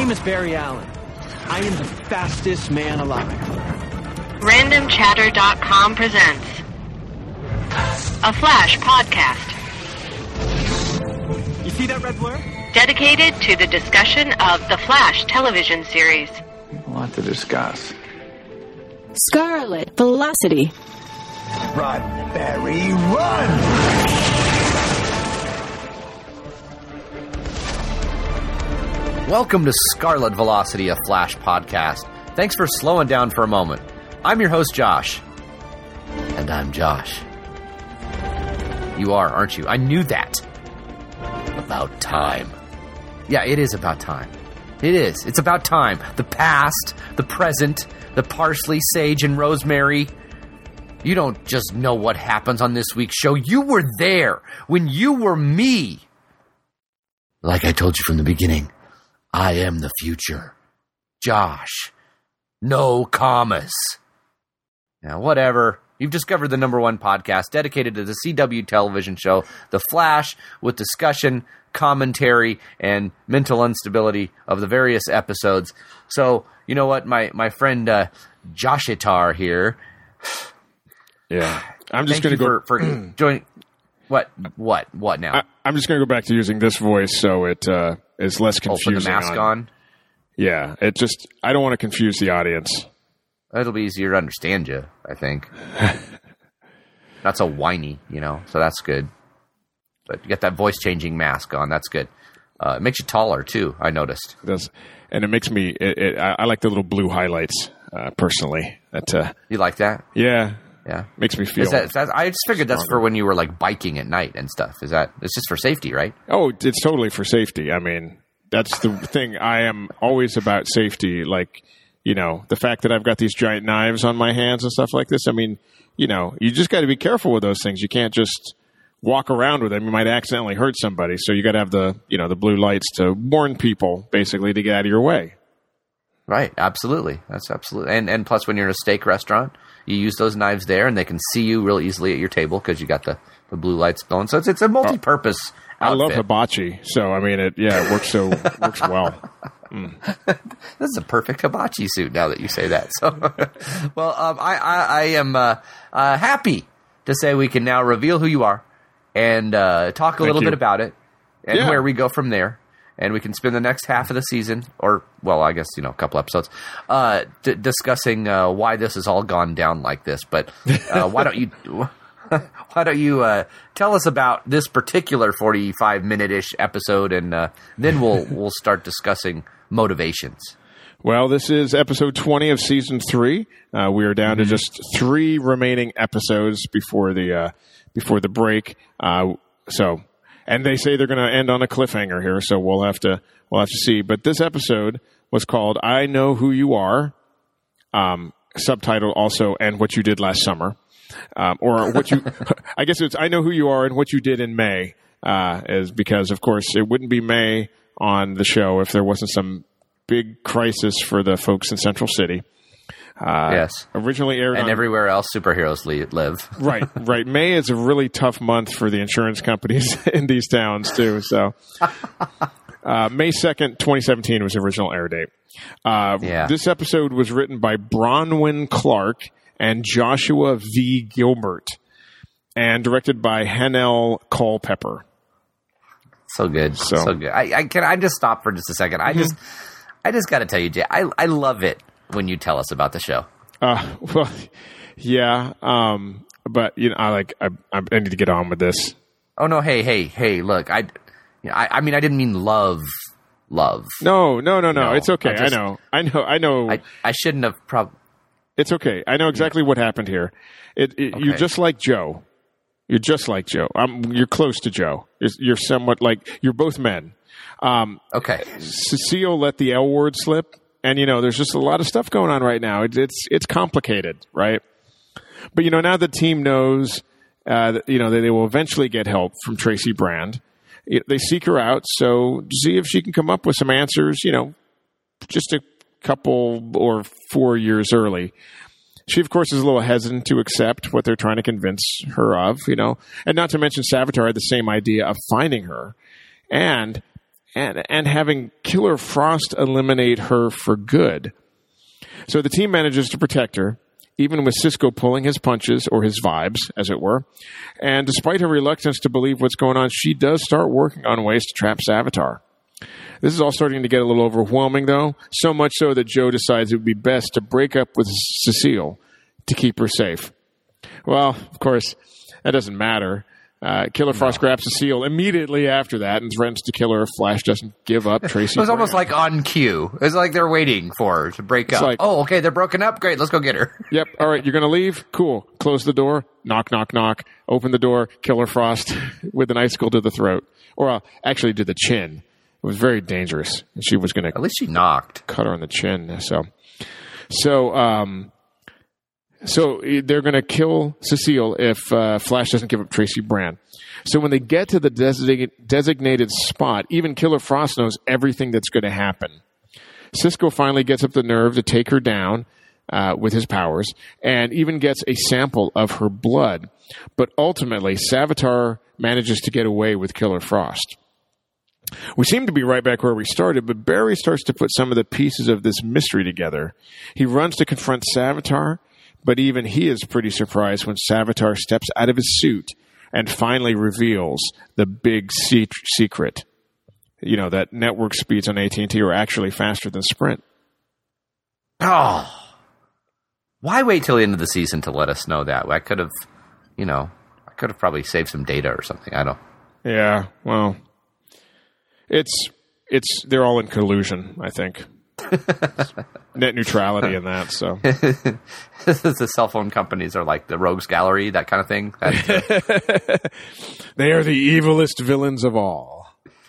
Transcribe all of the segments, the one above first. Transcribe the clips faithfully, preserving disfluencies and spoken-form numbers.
name is Barry Allen. I am the fastest man alive. Random Chatter dot com presents a Flash podcast. You see that red blur? Dedicated to the discussion of the Flash television series. A lot to discuss. Scarlet Velocity. Run, Barry, run! Welcome to Scarlet Velocity, a Flash podcast. Thanks for slowing down for a moment. I'm your host, Josh. And I'm Josh. You are, aren't you? I knew that. About time. Yeah, it is about time. It is. It's about time. The past, the present, the parsley, sage, and rosemary. You don't just know what happens on this week's show. You were there when you were me. Like I told you from the beginning, I am the future. Josh. No commas. Now, whatever. You've discovered the number one podcast dedicated to the C W television show, The Flash, with discussion, commentary, and mental instability of the various episodes. So, you know what? My, my friend uh, Joshitar here... Yeah, I'm just going to go for, for joining. What? What? What now? I, I'm just going to go back to using this voice so it uh, is less confusing. Oh, for the mask on. on. Yeah, it just I don't want to confuse the audience. It'll be easier to understand you, I think. Not so whiny, you know. So that's good. But you got that voice changing mask on. That's good. Uh, it makes you taller too. I noticed. It does, and it makes me. It, it, I, I like the little blue highlights uh, personally. That uh, you like that? Yeah. Yeah, makes me feel. Is that, is that, I just figured that's for when you were like biking at night and stuff. Is that? It's just for safety, right? Oh, it's totally for safety. I mean, that's the thing. I am always about safety. Like, you know, the fact that I've got these giant knives on my hands and stuff like this. I mean, you know, you just got to be careful with those things. You can't just walk around with them. You might accidentally hurt somebody. So you got to have the, you know, the blue lights to warn people, basically, to get out of your way. Right. Absolutely. That's absolutely. And and plus, when you're in a steak restaurant, you use those knives there, and they can see you real easily at your table because you got the, the blue lights going. So it's it's a multi-purpose oh, I outfit. love hibachi. So I mean, it yeah, it works so works well. Mm. This is a perfect hibachi suit. Now that you say that, so well, um, I, I I am uh, uh, happy to say we can now reveal who you are and uh, talk a Thank little you. bit about it and Yeah. where we go from there. And we can spend the next half of the season, or, well, I guess, you know, a couple episodes, uh, d- discussing uh, why this has all gone down like this. But uh, why don't you why don't you uh, tell us about this particular forty-five minute-ish episode, and uh, then we'll we'll start discussing motivations. Well, this is episode twenty of season three. Uh, we are down mm-hmm. to just three remaining episodes before the uh, before the break. Uh, so. And they say they're going to end on a cliffhanger here, so we'll have to we'll have to see. But this episode was called "I Know Who You Are," um, subtitled also "And What You Did Last Summer," um, or what you. I guess it's "I Know Who You Are and What You Did in May," uh, is because of course it wouldn't be May on the show if there wasn't some big crisis for the folks in Central City. Uh, yes. Originally aired and on, everywhere else superheroes li- live. right, right. May is a really tough month for the insurance companies in these towns too. So, uh, May second, twenty seventeen was the original air date. Uh, yeah. This episode was written by Bronwyn Clark and Joshua V. Gilbert, and directed by Hanel Culpepper. So good, so, so good. I, I can I just stop for just a second. I mm-hmm. just, I just got to tell you, Jay. I I love it when you tell us about the show. Uh, well, yeah, um, but you know, I like I, I need to get on with this. Oh no! Hey, hey, hey! Look, I, you know, I, I mean, I didn't mean love, love. No, no, no, no. no it's okay. I, just, I know, I know, I know. I, I shouldn't have. Prob- it's okay. I know exactly yeah. what happened here. It, it, okay. You're just like Joe. You're just like Joe. I'm, you're close to Joe. You're, you're somewhat like you're both men. Um, okay. Cecile let the L word slip. And, you know, there's just a lot of stuff going on right now. It, it's it's complicated, right? But, you know, now the team knows, uh, that, you know, that they will eventually get help from Tracy Brand. They seek her out, so see if she can come up with some answers, you know, just a couple or four years early. She, of course, is a little hesitant to accept what they're trying to convince her of, you know. And not to mention Savitar had the same idea of finding her. And and, and having Killer Frost eliminate her for good. So the team manages to protect her, even with Cisco pulling his punches, or his vibes, as it were. And despite her reluctance to believe what's going on, she does start working on ways to trap Savitar. This is all starting to get a little overwhelming, though, so much so that Joe decides it would be best to break up with Cecile to keep her safe. Well, of course, that doesn't matter. Uh, Killer Frost no. grabs Cecile immediately after that and threatens to kill her if Flash doesn't give up Tracy. It was Brand. almost like on cue. It was like they're waiting for her to break it's up. Like, oh, okay, they're broken up. Great, let's go get her. Yep. All right, you're going to leave? Cool. Close the door. Knock, knock, knock. Open the door. Killer Frost with an icicle to the throat. Or uh, actually to the chin. It was very dangerous. She was going to... At least she knocked. Cut her on the chin. So, so, um... So they're going to kill Cecile if uh, Flash doesn't give up Tracy Brand. So when they get to the designated, designated spot, even Killer Frost knows everything that's going to happen. Cisco finally gets up the nerve to take her down uh, with his powers and even gets a sample of her blood. But ultimately, Savitar manages to get away with Killer Frost. We seem to be right back where we started, but Barry starts to put some of the pieces of this mystery together. He runs to confront Savitar, but even he is pretty surprised when Savitar steps out of his suit and finally reveals the big se- secret. You know, that network speeds on A T and T are actually faster than Sprint. Oh. Why wait till the end of the season to let us know that? I could have, you know, I could have probably saved some data or something. I don't. Yeah, well, it's, it's, they're all in collusion, I think. Net neutrality in that, so the cell phone companies are like the rogues gallery, that kind of thing. Uh... They are the evilest villains of all.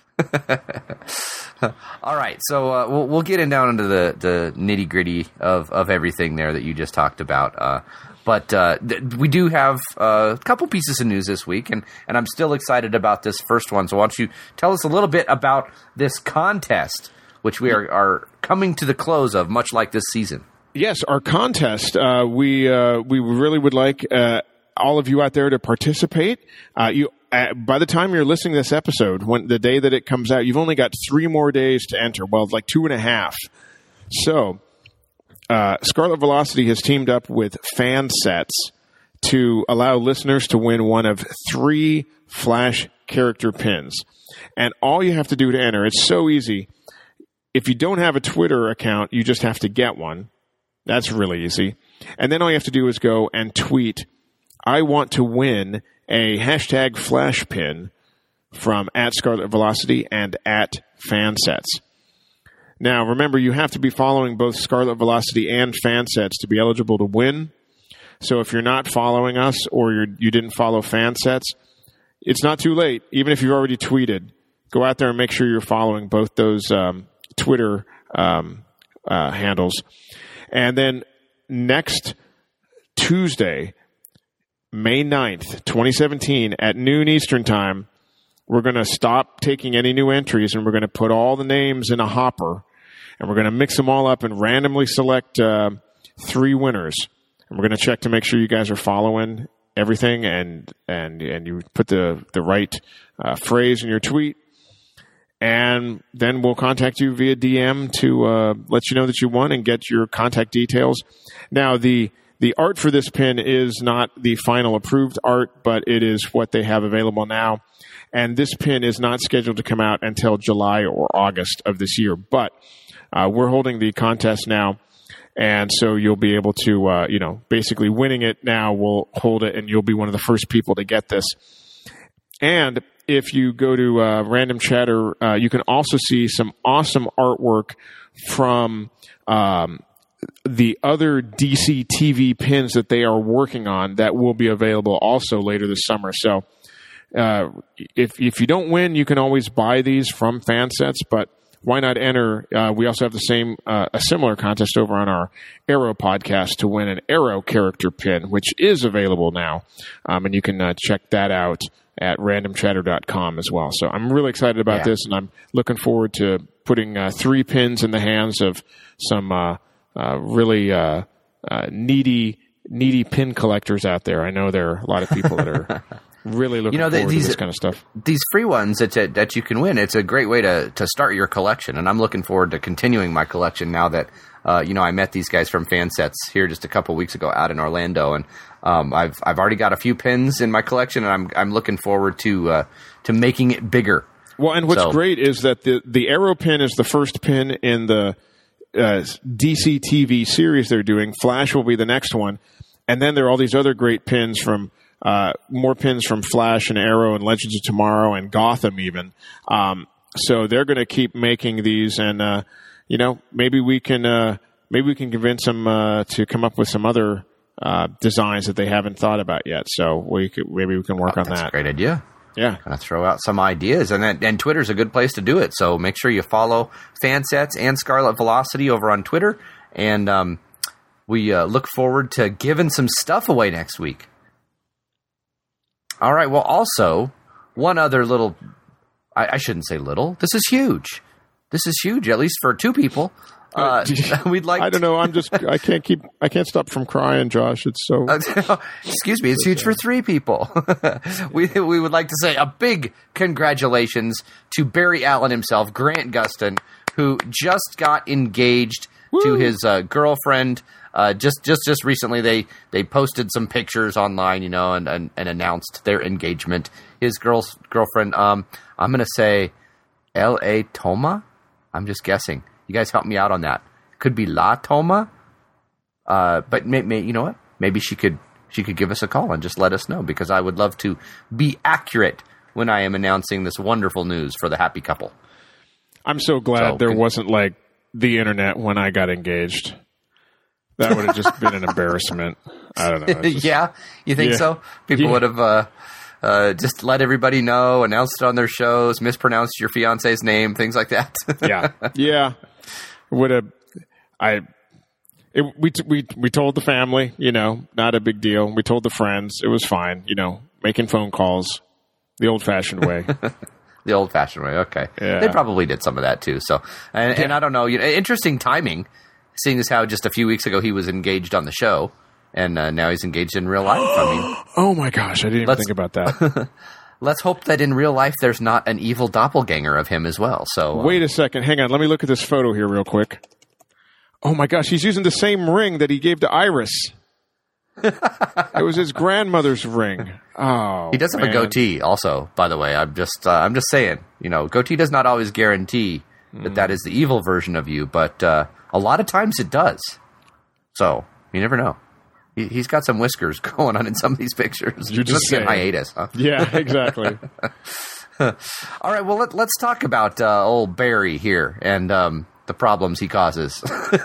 All right, so uh, we'll we'll get in down into the, the nitty gritty of, of everything there that you just talked about. Uh, but uh, th- we do have uh, a couple pieces of news this week, and, and I'm still excited about this first one. So why don't you tell us a little bit about this contest, which we are, are coming to the close of, much like this season. Yes, our contest. Uh, we uh, we really would like uh, all of you out there to participate. Uh, you, uh, by the time you're listening to this episode, when the day that it comes out, you've only got three more days to enter. Well, like two and a half. So, uh, Scarlet Velocity has teamed up with Fansets to allow listeners to win one of three Flash character pins. And all you have to do to enter, it's so easy. If you don't have a Twitter account, you just have to get one. That's really easy. And then all you have to do is go and tweet, I want to win a hashtag Flash pin from at Scarlet Velocity and at Fansets. Now, remember, you have to be following both Scarlet Velocity and Fansets to be eligible to win. So if you're not following us or you're, you didn't follow Fansets, it's not too late. Even if you've already tweeted, go out there and make sure you're following both those um, Twitter um, uh, handles. And then next Tuesday, May ninth, twenty seventeen, at noon Eastern Time, we're going to stop taking any new entries and we're going to put all the names in a hopper and we're going to mix them all up and randomly select uh, three winners. And we're going to check to make sure you guys are following everything and and and you put the, the right uh, phrase in your tweet. And then we'll contact you via D M to uh, let you know that you won and get your contact details. Now, the the art for this pin is not the final approved art, but it is what they have available now. And this pin is not scheduled to come out until July or August of this year. But uh, we're holding the contest now, and so you'll be able to, uh, you know, basically winning it now, we'll hold it, and you'll be one of the first people to get this. And if you go to uh, Random Chatter, uh, you can also see some awesome artwork from um, the other D C T V pins that they are working on that will be available also later this summer. So uh, if if you don't win, you can always buy these from Fansets, but why not enter? Uh, we also have the same uh, a similar contest over on our Arrow podcast to win an Arrow character pin, which is available now, um, and you can uh, check that out at random chatter dot com as well. So I'm really excited about yeah. this, and I'm looking forward to putting uh, three pins in the hands of some uh, uh, really uh, uh, needy, needy pin collectors out there. I know there are a lot of people that are Really looking You know, forward these- to this kind of stuff. These free ones that that you can win, it's a great way to, to start your collection, and I'm looking forward to continuing my collection now that uh, you know I met these guys from Fansets here just a couple weeks ago out in Orlando, and um, I've I've already got a few pins in my collection, and I'm I'm looking forward to uh, to making it bigger. Well, and what's So- great is that the the Arrow pin is the first pin in the uh, D C T V series they're doing. Flash will be the next one, and then there are all these other great pins from. Uh, more pins from Flash and Arrow and Legends of Tomorrow and Gotham even. Um, so they're going to keep making these, and uh, you know, maybe we can uh, maybe we can convince them uh, to come up with some other uh, designs that they haven't thought about yet. So we could, maybe we can work Oh, on that's that. a great idea. Yeah. Kind of throw out some ideas, and then, and Twitter's a good place to do it. So make sure you follow Fansets and Scarlet Velocity over on Twitter, and um, we uh, look forward to giving some stuff away next week. All right. Well, also, one other little, I, I shouldn't say little. This is huge. This is huge, at least for two people. Uh, we'd like I don't know. I'm just. I can't keep. I can't stop from crying, Josh. It's so. Excuse me. It's huge for three people. we we would like to say a big congratulations to Barry Allen himself, Grant Gustin, who just got engaged Woo. to his uh, girlfriend. Uh, just, just, just recently, they, they posted some pictures online, you know, and, and, and announced their engagement. His girl's girlfriend, um, I'm gonna say, L A Toma. I'm just guessing. You guys help me out on that. Could be La Toma. Uh, but may, may, you know what? Maybe she could, she could give us a call and just let us know, because I would love to be accurate when I am announcing this wonderful news for the happy couple. I'm so glad So, there con- wasn't like the internet when I got engaged. That would have just been an embarrassment. I don't know. It's just- Yeah, you think Yeah. so? People Yeah. would have uh, uh, just let everybody know, announced it on their shows, mispronounced your fiance's name, things like that. yeah, yeah. Would have. I. It, we t- we we told the family, you know, not a big deal. We told the friends, it was fine, you know, making phone calls, the old-fashioned way. The old-fashioned way. Okay, Yeah. they probably did some of that too. So, and, and I don't know. You know, interesting timing, seeing as how just a few weeks ago he was engaged on the show, and uh, now he's engaged in real life. I mean, Oh my gosh, I didn't even Let's- think about that. let's hope that in real life there's not an evil doppelganger of him as well. So, uh, Wait a second, hang on. Let me look at this photo here real quick. Oh my gosh, he's using the same ring that he gave to Iris. It was his grandmother's ring. Oh, he does have man. a goatee, also. By the way, I'm just, uh, I'm just saying. You know, goatee does not always guarantee that that is the evil version of you, but uh, a lot of times it does. So you never know. He, he's got some whiskers going on in some of these pictures. You're He just must be on saying. hiatus, huh? Yeah, exactly. All right. Well, let, let's talk about uh, old Barry here and um, the problems he causes.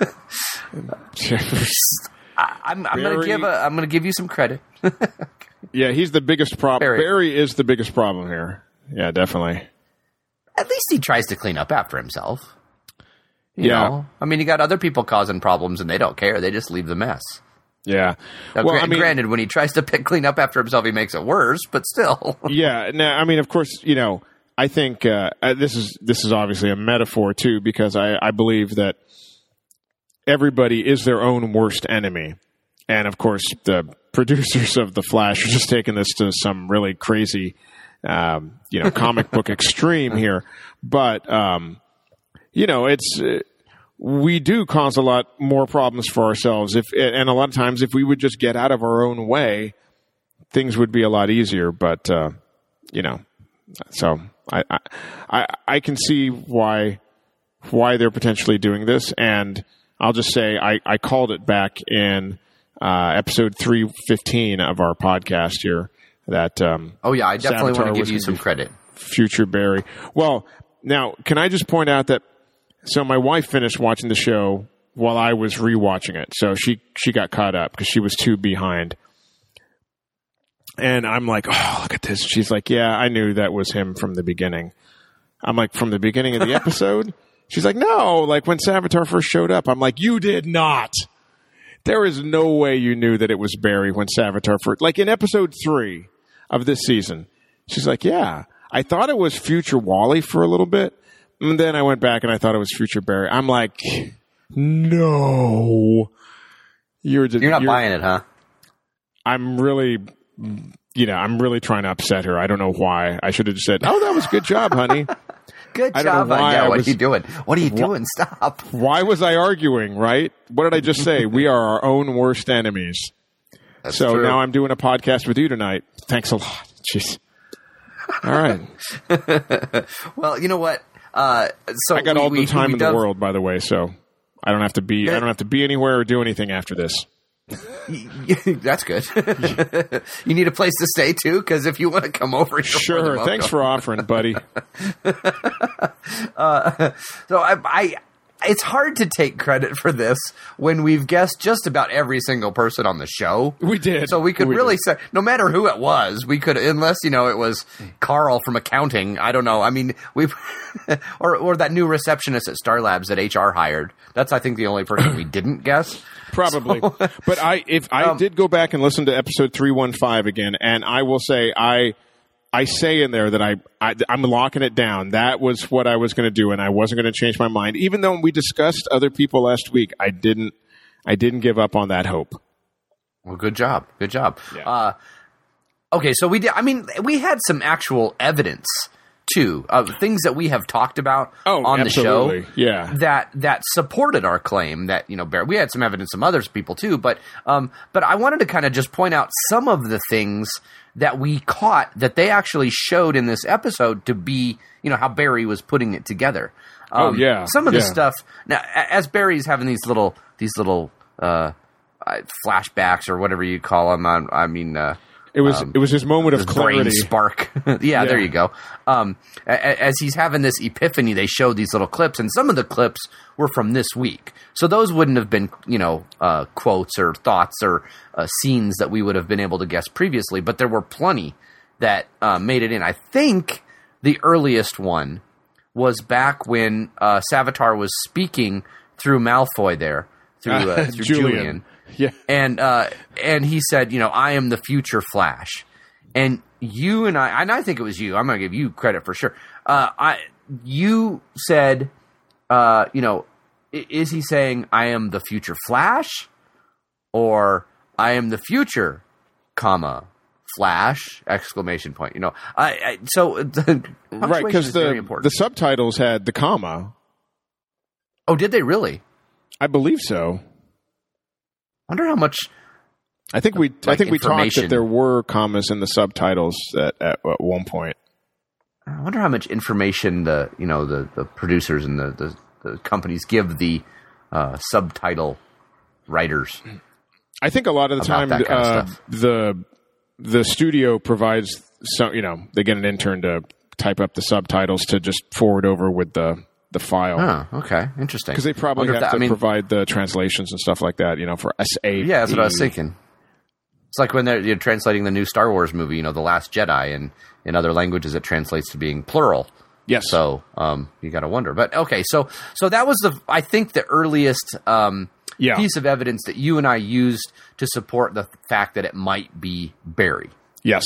I, I'm, I'm going to Barry- give a, I'm going to give you some credit. Yeah, he's the biggest problem. Barry. Barry is the biggest problem here. Yeah, definitely. At least he tries to clean up after himself. You Yeah. know? I mean, you got other people causing problems and they don't care. They just leave the mess. Yeah. Now, Well, gra- I mean, granted, when he tries to pick, clean up after himself, he makes it worse, but still. yeah. Now, I mean, of course, you know, I think uh, uh, this is this is obviously a metaphor too, because I, I believe that everybody is their own worst enemy, and of course, the producers of The Flash are just taking this to some really crazy, um, you know, comic book extreme here. But um, you know, it's. Uh, we do cause a lot more problems for ourselves if, and a lot of times if we would just get out of our own way, things would be a lot easier. But, uh, you know, so I, I, I can see why, why they're potentially doing this. And I'll just say, I, I called it back in, uh, episode three fifteen of our podcast here that, um, Oh, yeah, I definitely Savitar want to give was you gonna some be credit. future Barry. Well, now, can I just point out that so my wife finished watching the show while I was rewatching it. So she, she got caught up because she was too behind. And I'm like, oh, look at this. She's like, yeah, I knew that was him from the beginning. I'm like, from the beginning of the episode? She's like, no, like when Savitar first showed up. I'm like, you did not. There is no way you knew that it was Barry when Savitar first, like in episode three of this season. She's like, yeah, I thought it was future Wally for a little bit. And then I went back and I thought it was future Barry. I'm like, no. You're, You're not buying it, huh? I'm really, you know, I'm really trying to upset her. I don't know why. I should have just said, "Oh, that was a good job, honey." Good I don't job. know why yeah, I what was- are you doing? What are you doing? Stop. Why was I arguing, right? What did I just say? We are our own worst enemies. That's so true. now I'm doing a podcast with you tonight. Thanks a lot. Jeez. All right. Well, you know what? Uh, so I got we, all we, the time we in the dove- world, by the way, so I don't have to be I don't have to be anywhere or do anything after this. That's good. You need a place to stay too, because if you want to come over, you're more than Sure. welcome. Thanks for offering, buddy. Uh, so I, I, it's hard to take credit for this when we've guessed just about every single person on the show. We did. So we could We really did. say, no matter who it was, we could, unless, you know, it was Carl from accounting. I don't know. I mean, we've, or, or that new receptionist at Star Labs that H R hired. That's, I think, the only person we didn't guess. Probably. So- But I if I Um, did go back and listen to episode three fifteen again, and I will say I I say in there that I, I I'm locking it down. That was what I was going to do, and I wasn't going to change my mind. Even though we discussed other people last week, I didn't I didn't give up on that hope. Well, good job. Good job. Yeah. Uh, okay, so we did. I mean, we had some actual evidence too of things that we have talked about Oh, on absolutely. the show. Yeah. that that supported our claim that, you know, Barry. We had some evidence from other people too, but um, but I wanted to kind of just point out some of the things that we caught that they actually showed in this episode to be, you know, how Barry was putting it together. Oh, Um, yeah. some of the Yeah. stuff now a- as Barry's having these little these little uh, uh, flashbacks or whatever you call them. I, I mean. Uh, It was Um, it was his moment of his brain clarity. spark. yeah, there Yeah. you go. Um, a- a- as he's having this epiphany, they showed these little clips, and some of the clips were from this week. So those wouldn't have been, you know, uh, quotes or thoughts or uh, scenes that we would have been able to guess previously, but there were plenty that uh, made it in. I think the earliest one was back when uh, Savitar was speaking through Malfoy there, through, uh, through Julian. Julian. Yeah. And uh, and he said, you know, I am the future Flash. And you and I, and I think it was you. I'm going to give you credit for sure. Uh, I you said, uh, you know, i- is he saying I am the future Flash, or I am the future, comma Flash exclamation point? You know, I, I so the Right, because very the important. the subtitles had the comma. Oh, did they really? I believe so. Wonder how much. I think we I Like think we talked information. that there were commas in the subtitles at, at, at one point. I wonder how much information the you know the, the producers and the, the, the companies give the uh, subtitle writers. I think a lot of the About time that kind of uh, stuff. the the studio provides some, you know, they get an intern to type up the subtitles to just forward over with the the file. Oh, okay, interesting. Because they probably Wonder have if that- to I mean, provide the translations and stuff like that, you know, for S A P. yeah, that's what I was thinking. It's like when they're you're translating the new Star Wars movie, you know, The Last Jedi, and in other languages it translates to being plural. Yes. So um, you got to wonder. But okay, so so that was the I think the earliest um, Yeah. piece of evidence that you and I used to support the fact that it might be Barry. Yes.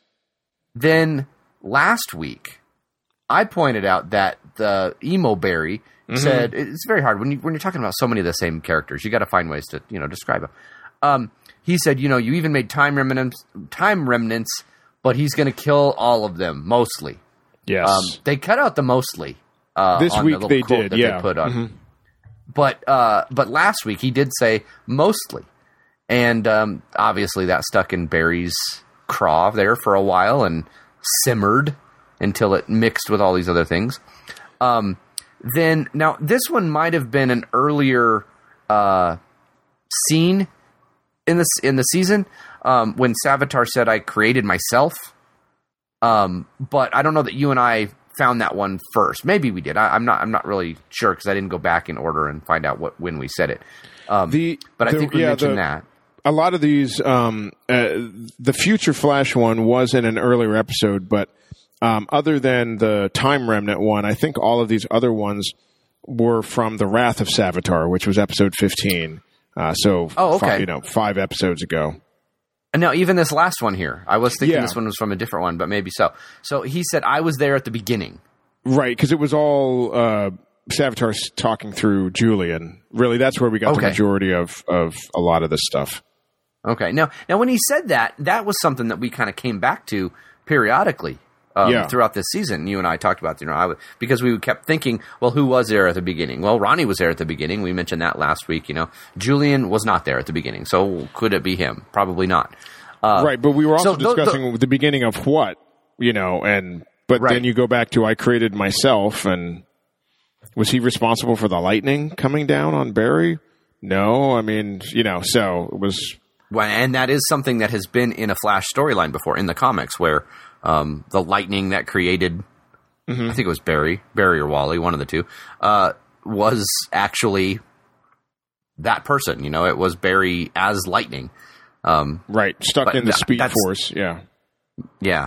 Then last week, I pointed out that the emo Barry Mm-hmm. said it's very hard when you when you're talking about so many of the same characters. You got to find ways to you know describe them. Um, he said, you know, you even made time remnants, time remnants, but he's going to kill all of them mostly. Yes. Um, they cut out the mostly. Uh, This on week the little they quote did, that yeah. They put on. Mhm. But uh, but last week he did say mostly, and um, obviously that stuck in Barry's craw there for a while and simmered until it mixed with all these other things. Um, then now this one might have been an earlier uh, scene in the in the season um, when Savitar said, "I created myself." Um, but I don't know that you and I found that one first. Maybe we did. I, I'm not. I'm not really sure because I didn't go back in order and find out what when we said it. Um, The- but I the- think we yeah, mentioned the- that. A lot of these, um, uh, the Future Flash one was in an earlier episode, but um, other than the Time Remnant one, I think all of these other ones were from the Wrath of Savitar, which was episode fifteen. Uh, so, Oh, okay. fi- you know, five episodes ago. And now even this last one here, I was thinking Yeah. this one was from a different one, but maybe so. So he said, "I was there at the beginning." Right, because it was all uh, Savitar talking through Julian. Really, that's where we got the Okay. majority of, of a lot of this stuff. Okay. Now, now, when he said that, that was something that we kind of came back to periodically um, Yeah. throughout this season. You and I talked about, you know, I w- because we kept thinking, well, who was there at the beginning? Well, Ronnie was there at the beginning. We mentioned that last week. You know, Julian was not there at the beginning, so could it be him? Probably not. Uh, right, but we were also so the- discussing the- the beginning of what, you know, and but Right. then you go back to I created myself, and was he responsible for the lightning coming down on Barry? No, I mean, you know, so it was. Well, and that is something that has been in a Flash storyline before in the comics, where um, the lightning that created, Mm-hmm. I think it was Barry, Barry or Wally, one of the two, uh, was actually that person. You know, it was Barry as lightning. Um, Right, stuck But in the th- Speed that's- Force, yeah. yeah.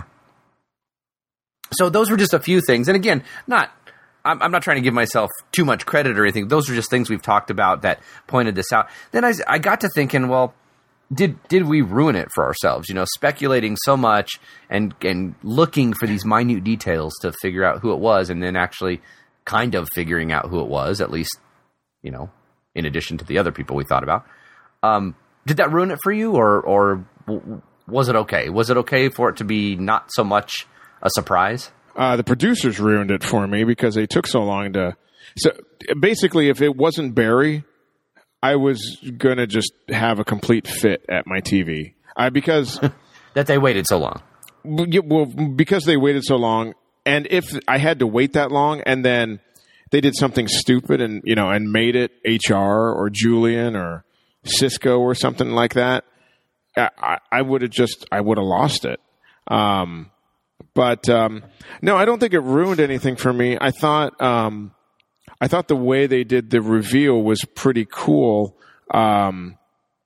So those were just a few things, and again, not. I'm, I'm not trying to give myself too much credit or anything. Those are just things we've talked about that pointed this out. Then I, I got to thinking, well, did did we ruin it for ourselves? You know, speculating so much and and looking for these minute details to figure out who it was, and then actually kind of figuring out who it was, at least, you know, in addition to the other people we thought about. Um, did that ruin it for you, or or w- was it okay? Was it okay for it to be not so much a surprise? Uh, the producers ruined it for me because they took so long to. So basically, if it wasn't Barry, I was gonna just have a complete fit at my T V. I because That they waited so long. well because they waited so long, and if I had to wait that long, and then they did something stupid and you know and made it H R or Julian or Cisco or something like that, I, I would have just I would have lost it. Um, But um, no, I don't think it ruined anything for me. I thought um, I thought the way they did the reveal was pretty cool, um,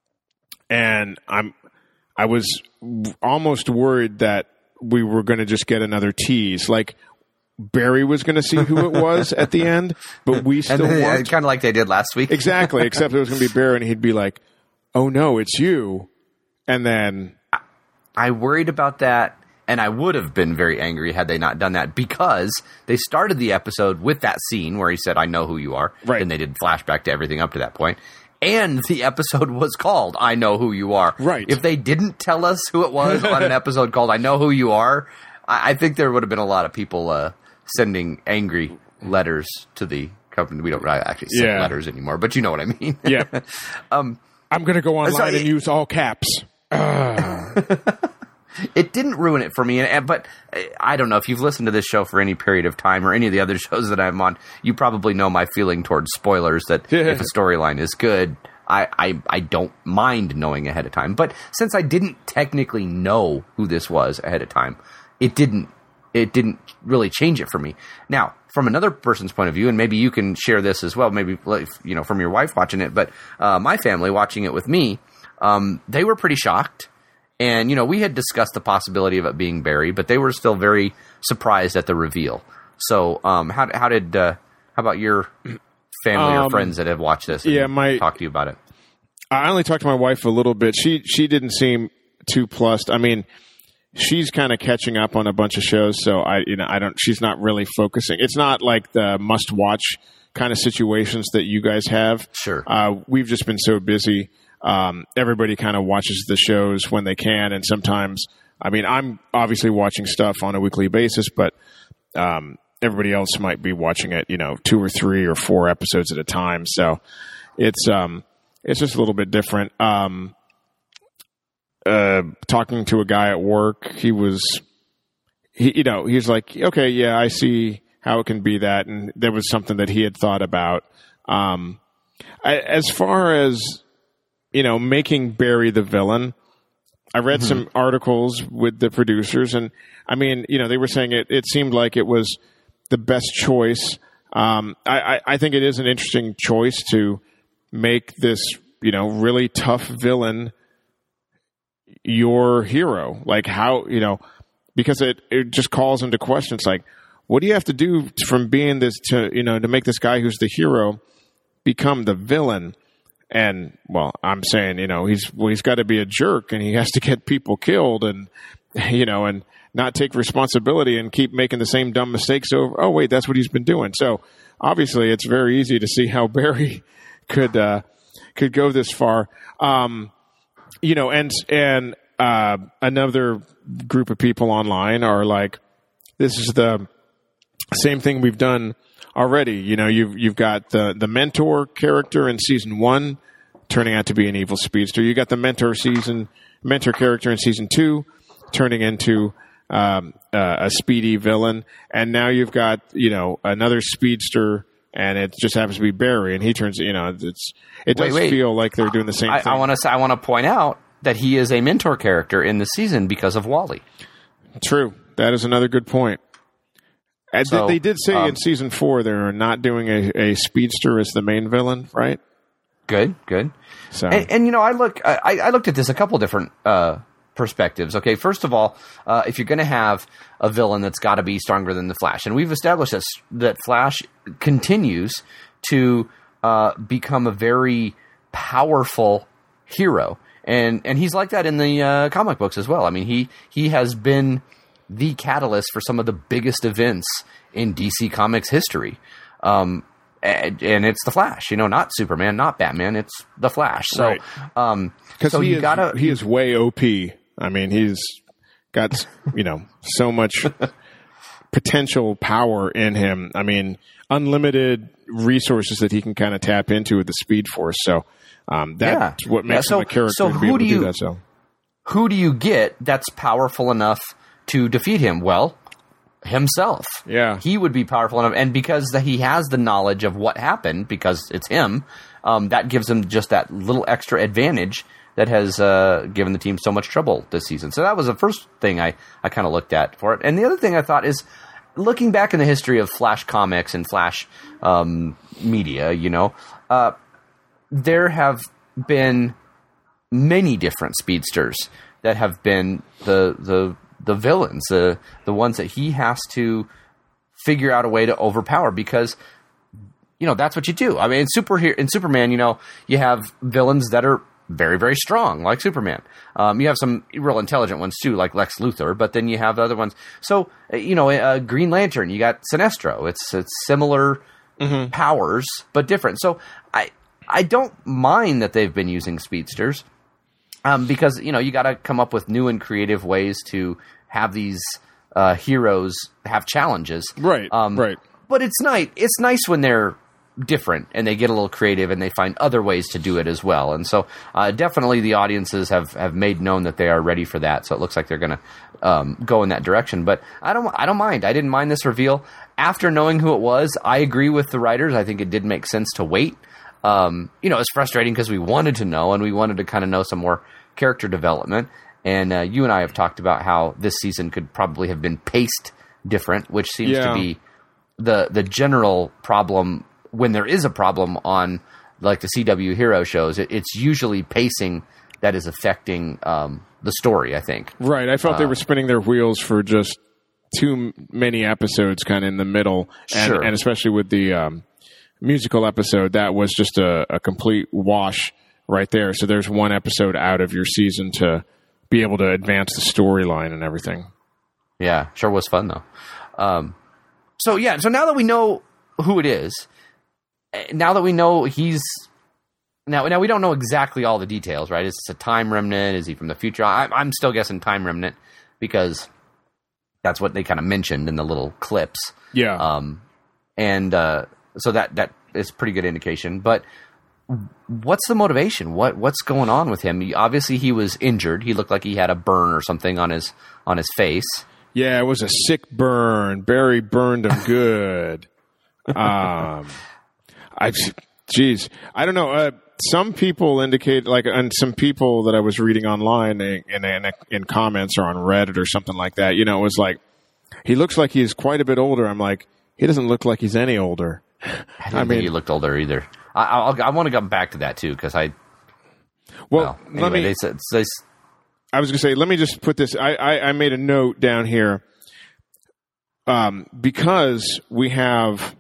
and I'm I was almost worried that we were going to just get another tease, like Barry was going to see who it was at the end, but we still weren't. Kind of like they did last week. Exactly, except it was going to be Barry, and he'd be like, "Oh no, it's you," and then I worried about that. And I would have been very angry had they not done that, because they started the episode with that scene where he said, "I know who you are." Right. And they did flashback to everything up to that point. And the episode was called "I Know Who You Are." Right. If they didn't tell us who it was on an episode called "I Know Who You Are," I, I think there would have been a lot of people uh, sending angry letters to the company. We don't actually send Yeah. letters anymore, but you know what I mean. yeah, um, I'm going to go online so and it- use all caps. It didn't ruin it for me, and, but I don't know if you've listened to this show for any period of time or any of the other shows that I'm on. You probably know my feeling towards spoilers. That if a storyline is good, I, I I don't mind knowing ahead of time. But since I didn't technically know who this was ahead of time, it didn't it didn't really change it for me. Now, from another person's point of view, and maybe you can share this as well. Maybe you know from your wife watching it, but uh, my family watching it with me, um, they were pretty shocked. And, you know, we had discussed the possibility of it being Barry, but they were still very surprised at the reveal. So, um, how, how did, uh, how about your family or Um, friends that have watched this and yeah, my- talk to you about it? I only talked to my wife a little bit. She she didn't seem too plussed. I mean, she's kind of catching up on a bunch of shows, so I you know I don't. She's not really focusing. It's not like the must watch kind of situations that you guys have. Sure. Uh, we've just been so busy. Um, everybody kind of watches the shows when they can, and sometimes, I mean, I'm obviously watching stuff on a weekly basis, but um, everybody else might be watching it, you know, two or three or four episodes at a time. So it's um, it's just a little bit different. Um, uh, talking to a guy at work, he was, he, you know, he's like, okay, yeah, I see how it can be that, and there was something that he had thought about. Um, I, as far as you know, making Barry the villain, I read mm-hmm. some articles with the producers, and I mean, you know, they were saying it, it seemed like it was the best choice. Um, I, I, I think it is an interesting choice to make this, you know, really tough villain your hero. Like how, you know, because it, it just calls into question. It's like, what do you have to do from being this to, you know, to make this guy who's the hero become the villain? And, well, I'm saying, you know, he's well, he's got to be a jerk, and he has to get people killed and, you know, and not take responsibility and keep making the same dumb mistakes over. Oh, wait, that's what he's been doing. So, obviously, it's very easy to see how Barry could uh, could go this far. Um, you know, and and uh, another group of people online are like, this is the same thing we've done already. You know, you've you've got the the mentor character in season one turning out to be an evil speedster. You got the mentor season mentor character in season two turning into um, uh, a speedy villain, and now you've got, you know, another speedster, and it just happens to be Barry, and he turns. You know, it's it does wait, wait. feel like they're doing the same I, thing. I want to I want to point out that he is a mentor character in the season because of Wally. True, that is another good point. And So, they did say um, in season four they're not doing a, a speedster as the main villain, right? Good, good. So, And, and you know, I look, I, I looked at this a couple different uh, perspectives. Okay, first of all, uh, if you're going to have a villain that's got to be stronger than the Flash, and we've established this, that Flash continues to uh, become a very powerful hero, and and he's like that in the uh, comic books as well. I mean, he he has been the catalyst for some of the biggest events in D C Comics history. Um, and, and it's the Flash, you know, not Superman, not Batman, it's the Flash. So, Right. um, because so he you is gotta, he is way O P. I mean, he's got, you know, so much potential power in him. I mean, unlimited resources that he can kind of tap into with the Speed Force. So um, that's Yeah. what makes Yeah, so- him a character so to be who able do to do you- that. So who do you get that's powerful enough to defeat him? Well, himself. Yeah. He would be powerful enough. And because the, he has the knowledge of what happened, because it's him, um, that gives him just that little extra advantage that has uh, given the team so much trouble this season. So that was the first thing I, I kind of looked at for it. And the other thing I thought is, looking back in the history of Flash comics and Flash um, media, you know, uh, there have been many different speedsters that have been the the the villains, the the ones that he has to figure out a way to overpower, because, you know, that's what you do. I mean, in super in Superman, you know, you have villains that are very, very strong, like Superman. Um, you have some real intelligent ones too, like Lex Luthor, but then you have other ones. So, you know, uh, Green Lantern, you got Sinestro. It's it's similar Mm-hmm. powers, but different. So I I don't mind that they've been using speedsters, um, because, you know, you got to come up with new and creative ways to have these uh, heroes have challenges. right, Um, right. But it's nice. It's nice when they're different and they get a little creative and they find other ways to do it as well. And so uh, definitely the audiences have, have made known that they are ready for that. So it looks like they're going to um, go in that direction. But I don't I don't mind. I didn't mind this reveal. After knowing who it was, I agree with the writers. I think it did make sense to wait. Um, you know, it's frustrating because we wanted to know, and we wanted to kind of know some more character development. And uh, you and I have talked about how this season could probably have been paced different, which seems Yeah. to be the the general problem when there is a problem on like the C W hero shows. It, it's usually pacing that is affecting um, the story, I think. Right. I felt Uh, they were spinning their wheels for just too many episodes kind of in the middle. And, Sure. and especially with the um, musical episode, that was just a, a complete wash right there. So there's one episode out of your season to be able to advance the storyline and everything. Yeah, sure was fun though. Um, so yeah, so now that we know who it is, eh, now that we know he's now now we don't know exactly all the details, right? Is this a time remnant? Is he from the future? I, I'm still guessing time remnant because that's what they kind of mentioned in the little clips. Yeah. Um, and uh, so that that is pretty good indication. But what's the motivation? What what's going on with him? He, obviously, he was injured. He looked like he had a burn or something on his on his face. Yeah, it was a sick burn. Barry burned him good. um, I, geez, I don't know. Uh, some people indicate, like, and some people that I was reading online in, in, in comments or on Reddit or something like that, you know, it was like, he looks like he's quite a bit older. I'm like, he doesn't look like he's any older. I didn't I think mean- he looked older either. I, I'll, I want to come back to that too because I. Well, Well, anyway, let me. they said they, I was going to say, let me just put this. I, I, I made a note down here um, because we have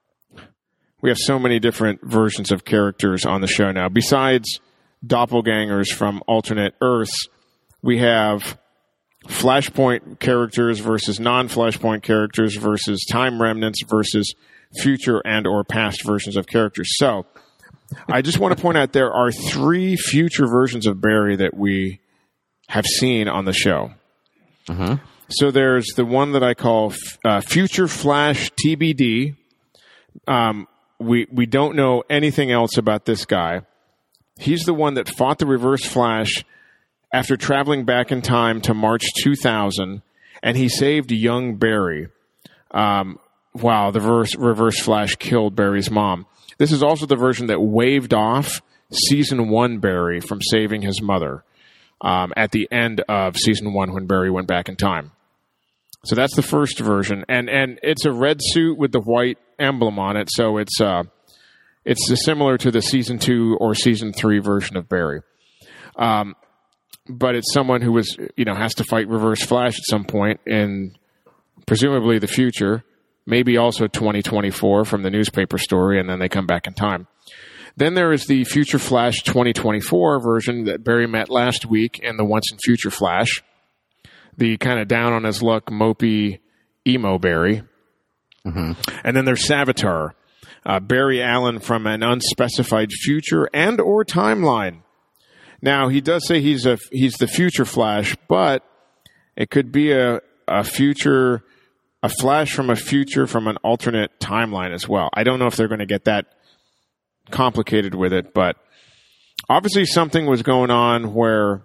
we have so many different versions of characters on the show now. Besides doppelgangers from alternate Earths, we have Flashpoint characters versus non-Flashpoint characters versus time remnants versus future and or past versions of characters. So I just want to point out there are three future versions of Barry that we have seen on the show. Mm-hmm. So there's the one that I call uh, Future Flash T B D. Um, we we don't know anything else about this guy. He's the one that fought the Reverse Flash after traveling back in time to March two thousand, and he saved young Barry. Um, wow, the reverse, reverse Flash killed Barry's mom. This is also the version that waved off Season one Barry from saving his mother um, at the end of Season one when Barry went back in time. So that's the first version. And and it's a red suit with the white emblem on it, so it's uh, it's similar to the Season two or Season three version of Barry. Um, but it's someone who was, you know, has to fight Reverse Flash at some point in presumably the future, maybe also twenty twenty-four from the newspaper story, and then they come back in time. Then there is the Future Flash twenty twenty-four version that Barry met last week in the Once and Future Flash. The kind of down on his luck, mopey, emo Barry. Mm-hmm. And then there's Savitar, uh, Barry Allen from an unspecified future and or timeline. Now, he does say he's a he's the Future Flash, but it could be a, a future... a Flash from a future from an alternate timeline as well. I don't know if they're going to get that complicated with it, but obviously something was going on where,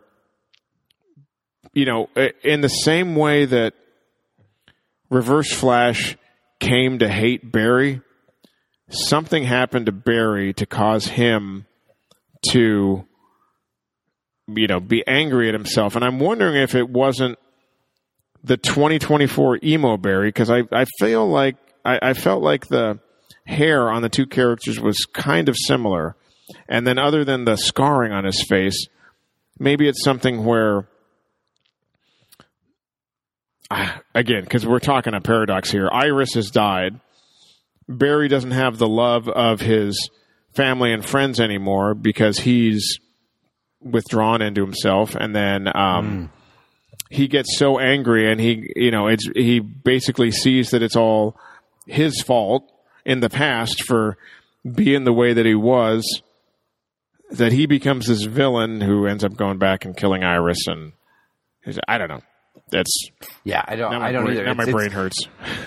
you know, in the same way that Reverse Flash came to hate Barry, something happened to Barry to cause him to, you know, be angry at himself. And I'm wondering if it wasn't the twenty twenty-four emo Barry, because I, I feel like I, I felt like the hair on the two characters was kind of similar, and then other than the scarring on his face, maybe it's something where, uh, again, because we're talking a paradox here. Iris has died. Barry doesn't have the love of his family and friends anymore because he's withdrawn into himself, and then. Um, mm. He gets so angry, and he, you know, it's he basically sees that it's all his fault in the past for being the way that he was, that he becomes this villain who ends up going back and killing Iris, and I don't know. That's yeah, I don't, I don't brain, either. Now my it's, brain hurts.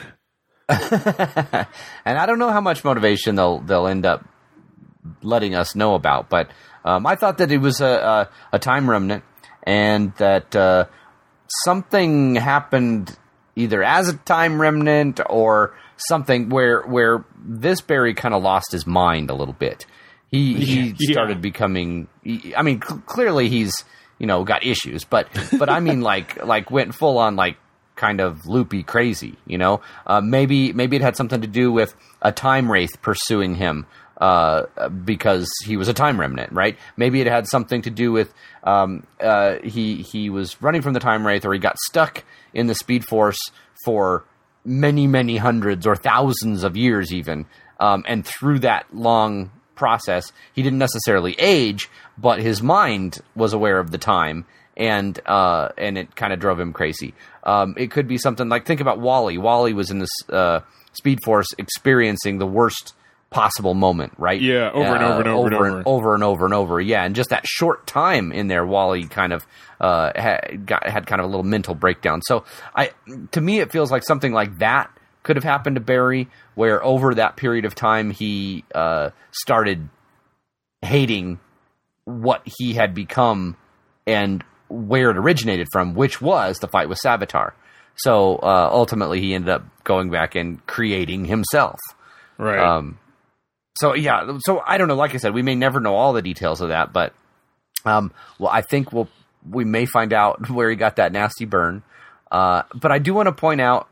And I don't know how much motivation they'll they'll end up letting us know about, but um, I thought that it was a a, a time remnant, and that. Uh, Something happened either as a time remnant or something where where this Barry kind of lost his mind a little bit. He he yeah. started becoming. He, I mean, cl- clearly he's you know got issues, but but I mean like like went full on like kind of loopy crazy. You know, uh, maybe maybe it had something to do with a time wraith pursuing him. Uh, because he was a time remnant, right? Maybe it had something to do with um, uh, he he was running from the time wraith, or he got stuck in the Speed Force for many, many hundreds or thousands of years, even. Um, and through that long process, he didn't necessarily age, but his mind was aware of the time, and uh, and it kind of drove him crazy. Um, it could be something like, think about Wally. Wally was in this uh, Speed Force experiencing the worst possible moment, right? Yeah, over and over and over, uh, over and over. and over and over and over. Yeah, and just that short time in there, Wally kind of uh, had, got, had kind of a little mental breakdown. So, I to me, it feels like something like that could have happened to Barry, where over that period of time he uh, started hating what he had become and where it originated from, which was the fight with Savitar. So uh, ultimately, he ended up going back and creating himself. Right. Um, So, yeah, so I don't know. Like I said, we may never know all the details of that, but, um, well, I think we'll, we may find out where he got that nasty burn. Uh, but I do want to point out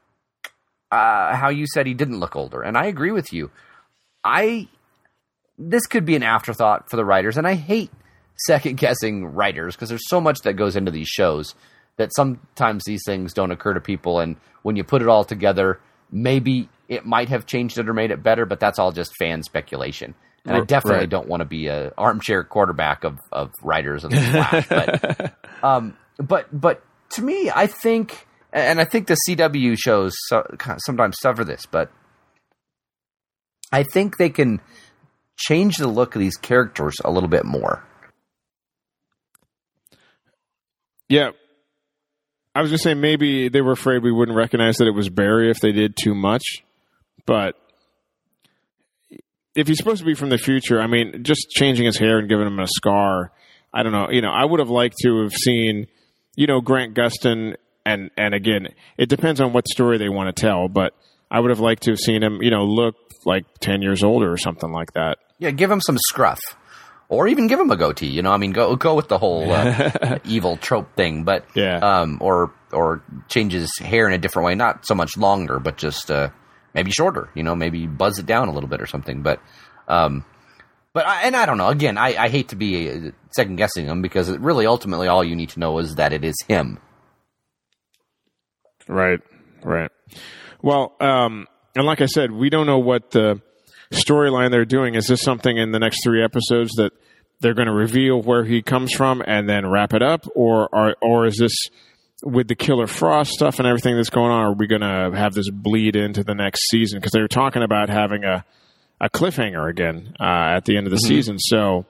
uh, how you said he didn't look older, and I agree with you. I this could be an afterthought for the writers, and I hate second-guessing writers because there's so much that goes into these shows that sometimes these things don't occur to people, and when you put it all together, maybe it might have changed it or made it better, but that's all just fan speculation. And I definitely right. don't want to be an armchair quarterback of, of writers of the Flash. but, um, but but to me, I think, and I think the C W shows so, sometimes suffer this, but I think they can change the look of these characters a little bit more. Yeah. I was going to say maybe they were afraid we wouldn't recognize that it was Barry if they did too much. But if he's supposed to be from the future, I mean, just changing his hair and giving him a scar, I don't know. You know, I would have liked to have seen, you know, Grant Gustin, and, and again, it depends on what story they want to tell, but I would have liked to have seen him, you know, look like ten years older or something like that. Yeah, give him some scruff. Or even give him a goatee, you know. I mean, go go with the whole uh, evil trope thing, but yeah. um, or or change his hair in a different way, not so much longer, but just uh, maybe shorter, you know, maybe buzz it down a little bit or something. But um, but I, and I don't know. Again, I, I hate to be second guessing him because it really ultimately all you need to know is that it is him. Right, right. Well, um, and like I said, we don't know what the storyline they're doing. Is this something in the next three episodes that they're going to reveal where he comes from and then wrap it up, or or, or is this with the Killer Frost stuff and everything that's going on? Are we going to have this bleed into the next season? Because they were talking about having a a cliffhanger again uh, at the end of the mm-hmm. season. So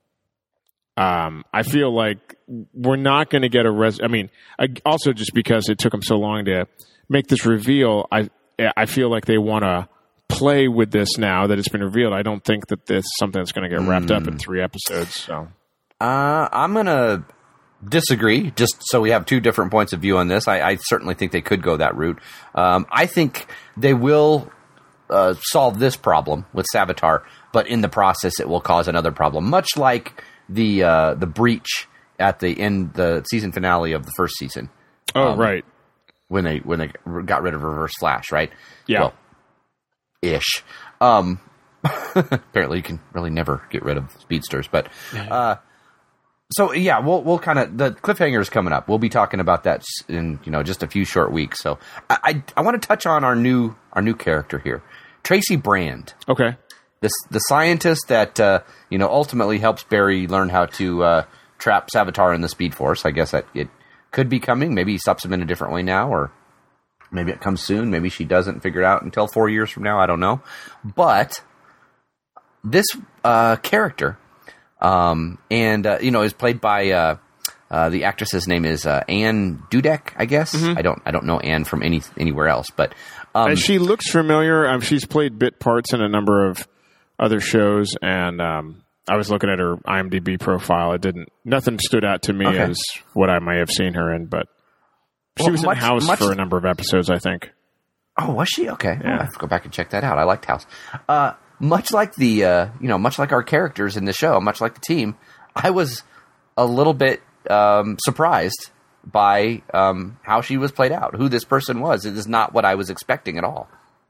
um, I feel like we're not going to get a res. I mean, I, also just because it took them so long to make this reveal, I I feel like they want to play with this now that it's been revealed. I don't think that this is something that's going to get wrapped mm. up in three episodes. So, uh, I'm going to disagree, just so we have two different points of view on this. I, I certainly think they could go that route. Um, I think they will uh, solve this problem with Savitar, but in the process, it will cause another problem, much like the uh, the breach at the end, the season finale of the first season. Oh, um, right. When they when they got rid of Reverse Flash, right? Yeah. Well, ish. Um, apparently, you can really never get rid of speedsters, but uh, so yeah, we'll we'll kind of the cliffhanger is coming up. We'll be talking about that in you know just a few short weeks. So I I, I want to touch on our new our new character here, Tracy Brand. Okay, this the scientist that uh, you know ultimately helps Barry learn how to uh, trap Savitar in the Speed Force. I guess that it could be coming. Maybe he stops him in a different way now, or maybe it comes soon. Maybe she doesn't figure it out until four years from now. I don't know. But this uh, character, um, and uh, you know, is played by uh, uh, the actress's name is uh, Anne Dudek, I guess. Mm-hmm. I don't, I don't know Anne from any anywhere else, but um, and she looks familiar. Um, she's played bit parts in a number of other shows, and um, I was looking at her IMDb profile. It didn't, nothing stood out to me okay. as what I may have seen her in, but. She well, was in much, House much, for a number of episodes, I think. Oh, was she? Okay. Yeah. I'll have to go back and check that out. I liked House. Uh, much like the, uh, you know, much like our characters in the show, much like the team, I was a little bit um, surprised by um, how she was played out, who this person was. It is not what I was expecting at all.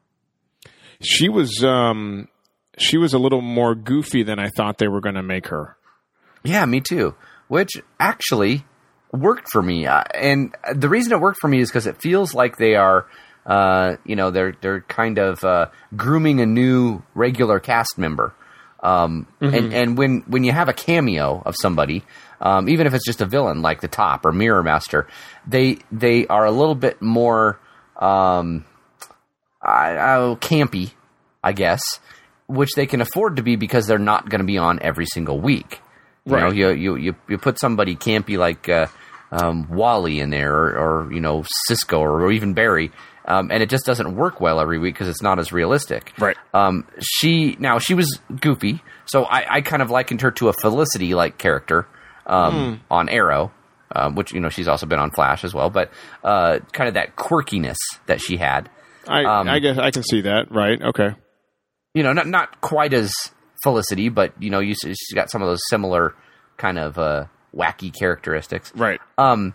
She was, um, she was a little more goofy than I thought they were going to make her. Yeah, me too. Which actually worked for me, uh, and the reason it worked for me is because it feels like they are, uh, you know, they're they're kind of uh, grooming a new regular cast member, um, mm-hmm. and and when when you have a cameo of somebody, um, even if it's just a villain like the Top or Mirror Master, they they are a little bit more, um, I, I, campy, I guess, which they can afford to be because they're not going to be on every single week. You right. know, you, you you you put somebody campy like uh, um, Wally in there, or, or you know Cisco, or, or even Barry, um, and it just doesn't work well every week because it's not as realistic. Right. Um, she now she was goofy, so I, I kind of likened her to a Felicity like character um, mm. on Arrow, um, which you know she's also been on Flash as well, but uh, kind of that quirkiness that she had. I um, I guess I can see that. Right. Okay. You know, not not quite as Felicity, but you know, you, she's got some of those similar kind of uh, wacky characteristics. Right. Um,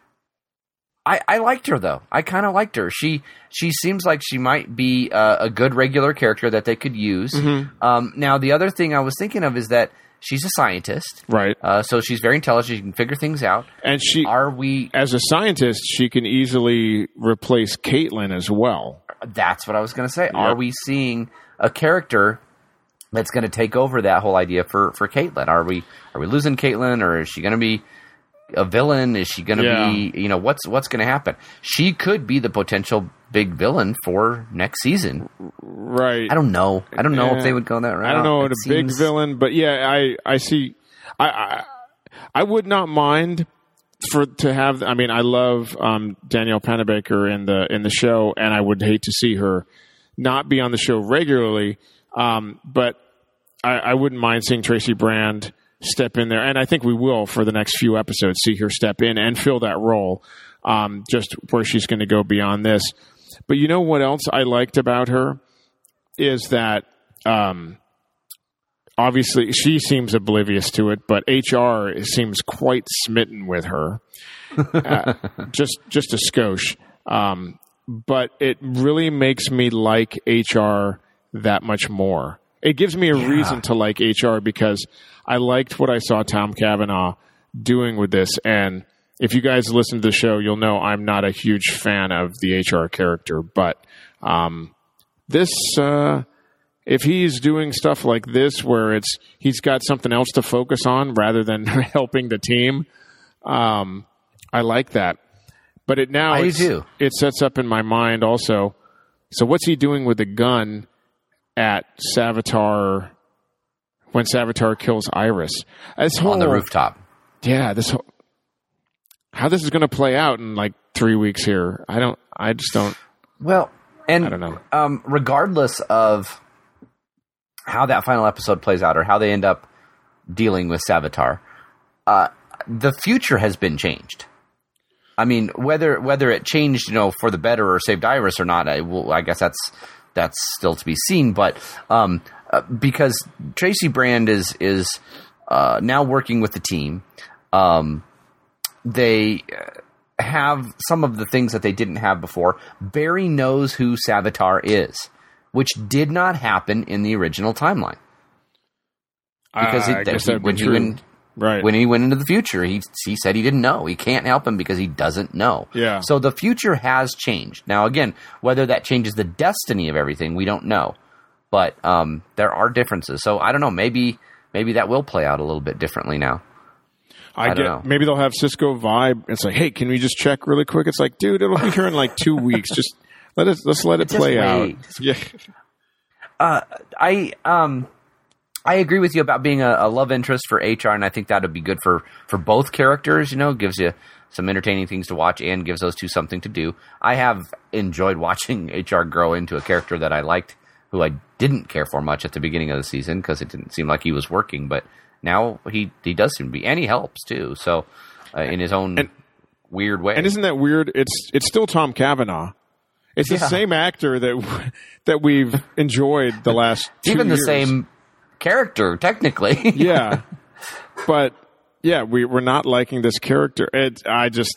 I, I liked her though. I kind of liked her. She she seems like she might be uh, a good regular character that they could use. Mm-hmm. Um, now, the other thing I was thinking of is that she's a scientist, right? Uh, so she's very intelligent. She can figure things out. And she are we as a scientist, she can easily replace Caitlin as well. That's what I was going to say. Yep. Are we seeing a character that's going to take over that whole idea for, for Caitlin? Are we are we losing Caitlin, or is she going to be a villain? Is she going to yeah. be, you know, what's what's going to happen? She could be the potential big villain for next season. Right. I don't know. I don't know Yeah. if they would go that route. I don't know It what a big seems- villain, but yeah, I I see. I I, I would not mind for to have. I mean, I love um, Danielle Panabaker in the in the show, and I would hate to see her not be on the show regularly. Um, but I, I wouldn't mind seeing Tracy Brand step in there, and I think we will for the next few episodes see her step in and fill that role. Um, just where she's going to go beyond this. But you know what else I liked about her is that um, obviously she seems oblivious to it, but H R seems quite smitten with her, uh, just just a skosh. Um, but it really makes me like H R that much more. It gives me a Yeah. reason to like H R because I liked what I saw Tom Cavanaugh doing with this. And if you guys listen to the show, you'll know I'm not a huge fan of the H R character. But um, this, uh, if he's doing stuff like this where it's he's got something else to focus on rather than helping the team, um, I like that. But it now I it's, do. it sets up in my mind also. So what's he doing with the gun at Savitar when Savitar kills Iris? This whole, on the rooftop. Yeah, this whole, how this is going to play out in like three weeks here. I don't. I just don't. Well, and I don't know. Um, regardless of how that final episode plays out or how they end up dealing with Savitar, uh, the future has been changed. I mean, whether whether it changed, you know, for the better or saved Iris or not, I, well, I guess that's that's still to be seen. But um, uh, because Tracy Brand is is uh, now working with the team, um, they have some of the things that they didn't have before. Barry knows who Savitar is, which did not happen in the original timeline. Because Uh, it, I guess he, that'd be when he true. went Right. when he went into the future, he he said he didn't know. He can't help him because he doesn't know. Yeah. So the future has changed. Now, again, whether that changes the destiny of everything, we don't know. But um, there are differences. So I don't know. Maybe maybe that will play out a little bit differently now. I, I get don't know. maybe they'll have Cisco vibe. It's like, hey, can we just check really quick? It's like, dude, it'll be here in like two weeks. Just let us let's let it Just play out. wait. Yeah. Uh, I um, I agree with you about being a, a love interest for H R, and I think that would be good for, for both characters. You know, gives you some entertaining things to watch and gives those two something to do. I have enjoyed watching H R grow into a character that I liked, who I didn't care for much at the beginning of the season because it didn't seem like he was working, but now he, he does seem to be, and he helps too. So uh, in his own And- weird way. And isn't that weird? It's it's still Tom Cavanaugh. It's the Yeah. same actor that that we've enjoyed the last two even the years. same character, technically. Yeah, but yeah, we we're not liking this character. It, I just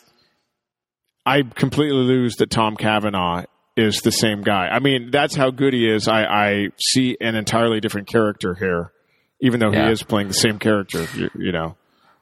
I completely lose that Tom Cavanaugh is the same guy. I mean, that's how good he is. I, I see an entirely different character here, even though Yeah. he is playing the same character. You, you know.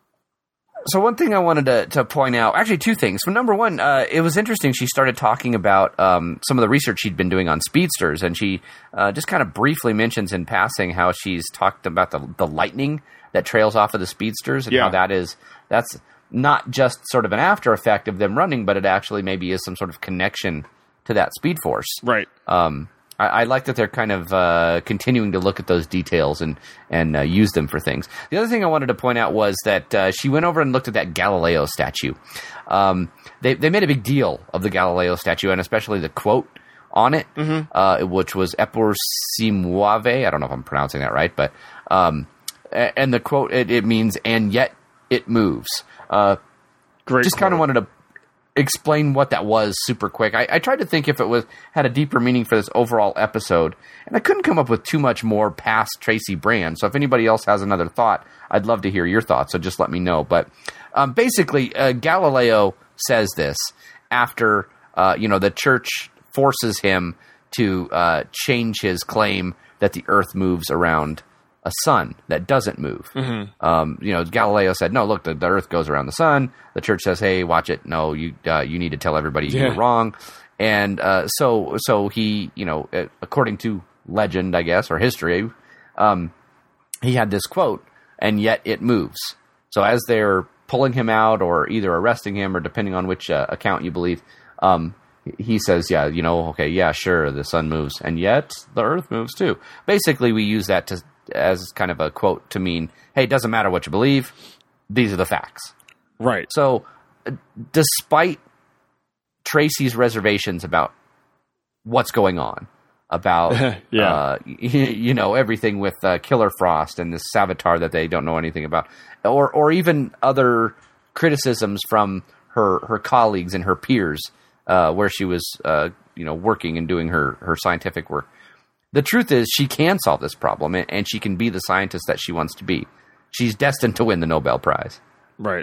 So one thing I wanted to, to point out, actually two things. So number one, uh, it was interesting. She started talking about um, some of the research she'd been doing on speedsters, and she uh, just kind of briefly mentions in passing how she's talked about the, the lightning that trails off of the speedsters and Yeah. how that is that's not just sort of an after effect of them running, but it actually maybe is some sort of connection to that speed force. Right. Um, I, I like that they're kind of uh, continuing to look at those details and and uh, use them for things. The other thing I wanted to point out was that uh, she went over and looked at that Galileo statue. Um, they they made a big deal of the Galileo statue and especially the quote on it, mm-hmm. uh, which was "Epur si muove." I don't know if I'm pronouncing that right, but um, and the quote it, it means "and yet it moves." Uh, Great. just kind of quote. wanted to explain what that was super quick. I, I tried to think if it was had a deeper meaning for this overall episode, and I couldn't come up with too much more past Tracy Brand. So if anybody else has another thought, I'd love to hear your thoughts. So just let me know. But um, basically, uh, Galileo says this after uh, you know the church forces him to uh, change his claim that the Earth moves around a sun that doesn't move. Mm-hmm. Um, you know, Galileo said, no, look, the, the Earth goes around the sun. The church says, hey, watch it. No, you uh, you need to tell everybody Yeah. you're wrong. And uh, so so he, you know, uh, according to legend, I guess, or history, um, he had this quote, and yet it moves. So as they're pulling him out or either arresting him or depending on which uh, account you believe, um, he says, yeah, you know, okay, yeah, sure, the sun moves, and yet the Earth moves too. Basically, we use that to as kind of a quote to mean, hey, it doesn't matter what you believe, these are the facts. Right. So, uh, despite Tracy's reservations about what's going on, about yeah. uh, you, you know, everything with uh, Killer Frost and this Savitar that they don't know anything about, or or even other criticisms from her her colleagues and her peers, uh, where she was uh, you know working and doing her her scientific work. The truth is, she can solve this problem, and, and she can be the scientist that she wants to be. She's destined to win the Nobel Prize. Right.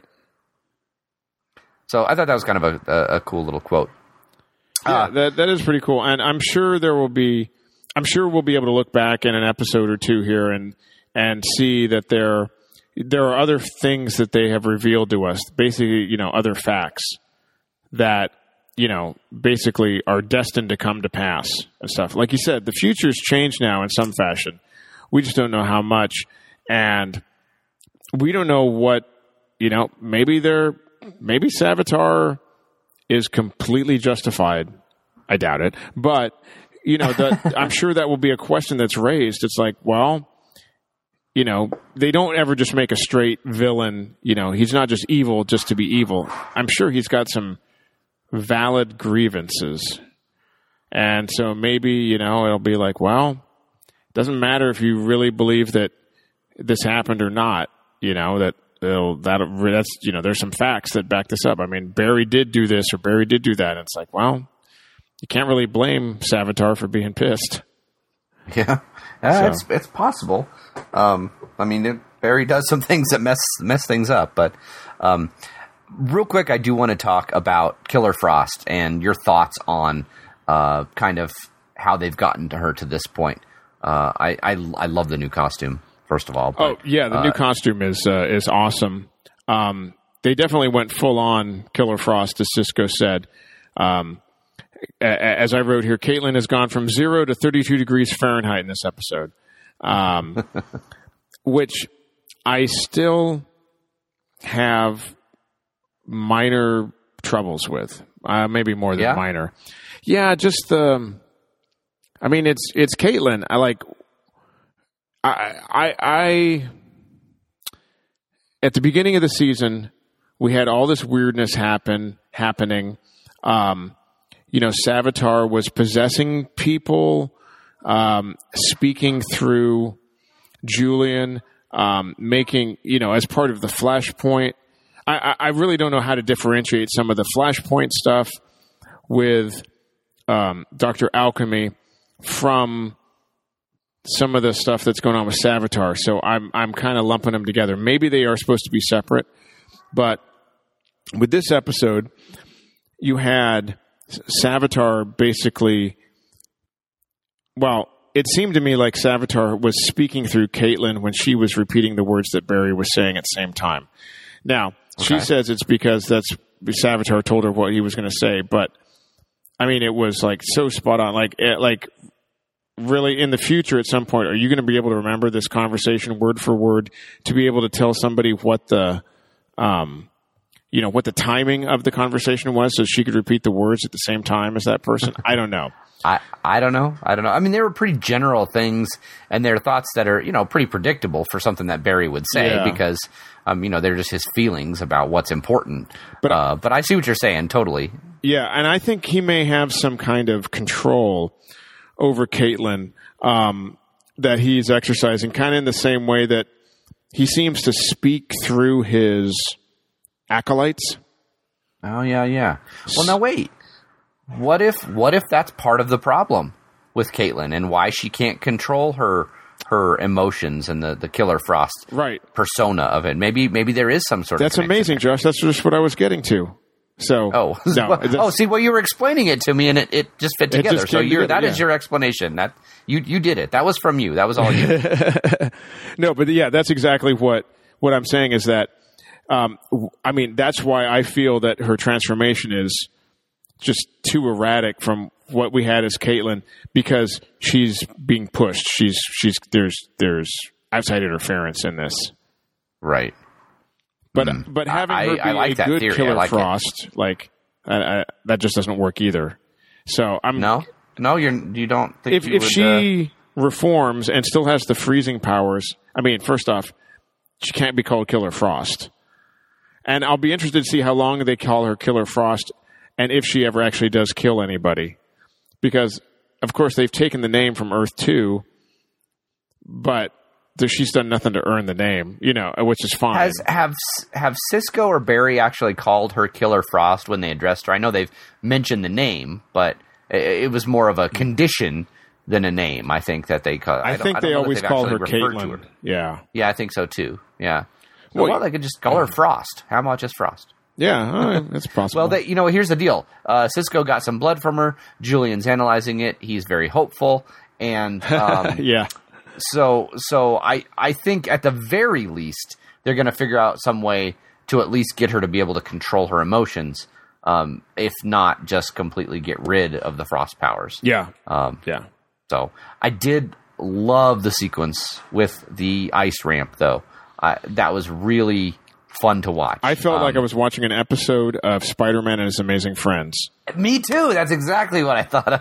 So I thought that was kind of a, a, a cool little quote. Yeah, uh, that that is pretty cool, and I'm sure there will be. I'm sure we'll be able to look back in an episode or two here and and see that there there are other things that they have revealed to us. Basically, you know, other facts that you know basically are destined to come to pass and stuff. Like you said, the future's changed now in some fashion. We just don't know how much, and we don't know what you know. Maybe they're maybe Savitar is completely justified. I doubt it. But, you know, the, I'm sure that will be a question that's raised. It's like, well, you know, they don't ever just make a straight villain. You know, he's not just evil just to be evil. I'm sure he's got some valid grievances. And so maybe, you know, it'll be like, well, it doesn't matter if you really believe that this happened or not, you know, that They'll, that that's you know there's some facts that back this up. I mean, Barry did do this or Barry did do that. And it's like, well, you can't really blame Savitar for being pissed. Yeah, uh, so. it's it's possible. Um, I mean, it, Barry does some things that mess mess things up. But um, real quick, I do want to talk about Killer Frost and your thoughts on uh, kind of how they've gotten to her to this point. Uh, I, I I love the new costume. First of all, but, oh yeah, the uh, new costume is uh, is awesome. Um, they definitely went full on Killer Frost, as Cisco said. Um, a- as I wrote here, Caitlin has gone from zero to thirty-two degrees Fahrenheit in this episode, um, which I still have minor troubles with. Uh, maybe more than yeah? minor. Yeah, just the. I mean, it's it's Caitlin. I like. I, I, I, at the beginning of the season, we had all this weirdness happen, happening. Um, you know, Savitar was possessing people, um, speaking through Julian, um, making, you know, as part of the Flashpoint. I, I really don't know how to differentiate some of the Flashpoint stuff with um, Doctor Alchemy from some of the stuff that's going on with Savitar. So I'm I'm kind of lumping them together. Maybe they are supposed to be separate, but with this episode, you had Savitar basically, well, it seemed to me like Savitar was speaking through Caitlin when she was repeating the words that Barry was saying at the same time. Now, okay. She says it's because that's Savitar told her what he was going to say, but I mean, it was like so spot on. Like, it, like, really, in the future, at some point, are you going to be able to remember this conversation word for word to be able to tell somebody what the, um, you know, what the timing of the conversation was, so she could repeat the words at the same time as that person? I don't know. I, I don't know. I don't know. I mean, they were pretty general things, and they're thoughts that are, you know, pretty predictable for something that Barry would say yeah. because, um, you know, they're just his feelings about what's important. But, uh, but I see what you're saying, totally. Yeah, and I think he may have some kind of control over Caitlin um, that he's exercising, kind of in the same way that he seems to speak through his acolytes. Oh, yeah, yeah. Well, now wait. What if what if that's part of the problem with Caitlin and why she can't control her her emotions and the, the Killer Frost right. persona of it? Maybe maybe there is some sort that's of That's amazing, there. Josh. That's just what I was getting to. So oh no, well, oh see well you were explaining it to me and it, it just fit together. Just so you're together, that yeah. is your explanation. That you you did it. That was from you. That was all you. No, but yeah, that's exactly what what I'm saying is that um, I mean that's why I feel that her transformation is just too erratic from what we had as Caitlin, because she's being pushed. She's she's there's there's outside interference in this. Right. But mm. but having I, her be I like a that good theory. Killer like Frost, it. like I, I, that just doesn't work either. So I'm No, no, you're you don't think if you if would, she reforms and still has the freezing powers. I mean, first off, she can't be called Killer Frost, and I'll be interested to see how long they call her Killer Frost, and if she ever actually does kill anybody, because of course they've taken the name from Earth two, but she's done nothing to earn the name, you know, which is fine. Has have have Cisco or Barry actually called her Killer Frost when they addressed her? I know they've mentioned the name, but it, it was more of a condition than a name. I think that they call. I, I think I they always call her Caitlin. Caitlin. Yeah, yeah, I think so too. Yeah. Well, Well, they could just call her Frost. How about just Frost? yeah, uh, that's possible. Well, they, you know, here's the deal. Uh, Cisco got some blood from her. Julian's analyzing it. He's very hopeful, and um, yeah. So, so I, I think at the very least they're going to figure out some way to at least get her to be able to control her emotions, um, if not just completely get rid of the Frost powers. Yeah, Um, yeah. So I did love the sequence with the ice ramp, though. I, that was really fun to watch. I felt Um, like I was watching an episode of Spider-Man and His Amazing Friends. Me too. That's exactly what I thought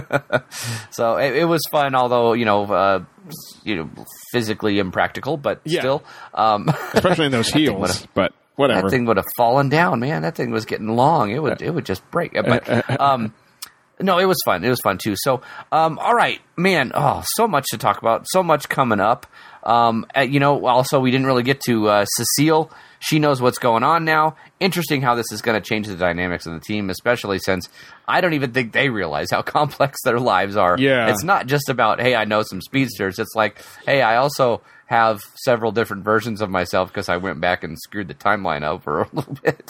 of. So it, it was fun, although you know, uh, you know, physically impractical, but Yeah. still, um, Especially in those heels, would've- but whatever. that thing would have fallen down, man. That thing was getting long. It would, it would just break. But um, no, it was fun. It was fun too. So, um, all right, man. Oh, so much to talk about. So much coming up. Um, uh, you know, also we didn't really get to uh, Cecile. She knows what's going on now. Interesting how this is going to change the dynamics of the team, especially since I don't even think they realize how complex their lives are. Yeah. It's not just about, hey, I know some speedsters. It's like, hey, I also have several different versions of myself because I went back and screwed the timeline over a little bit.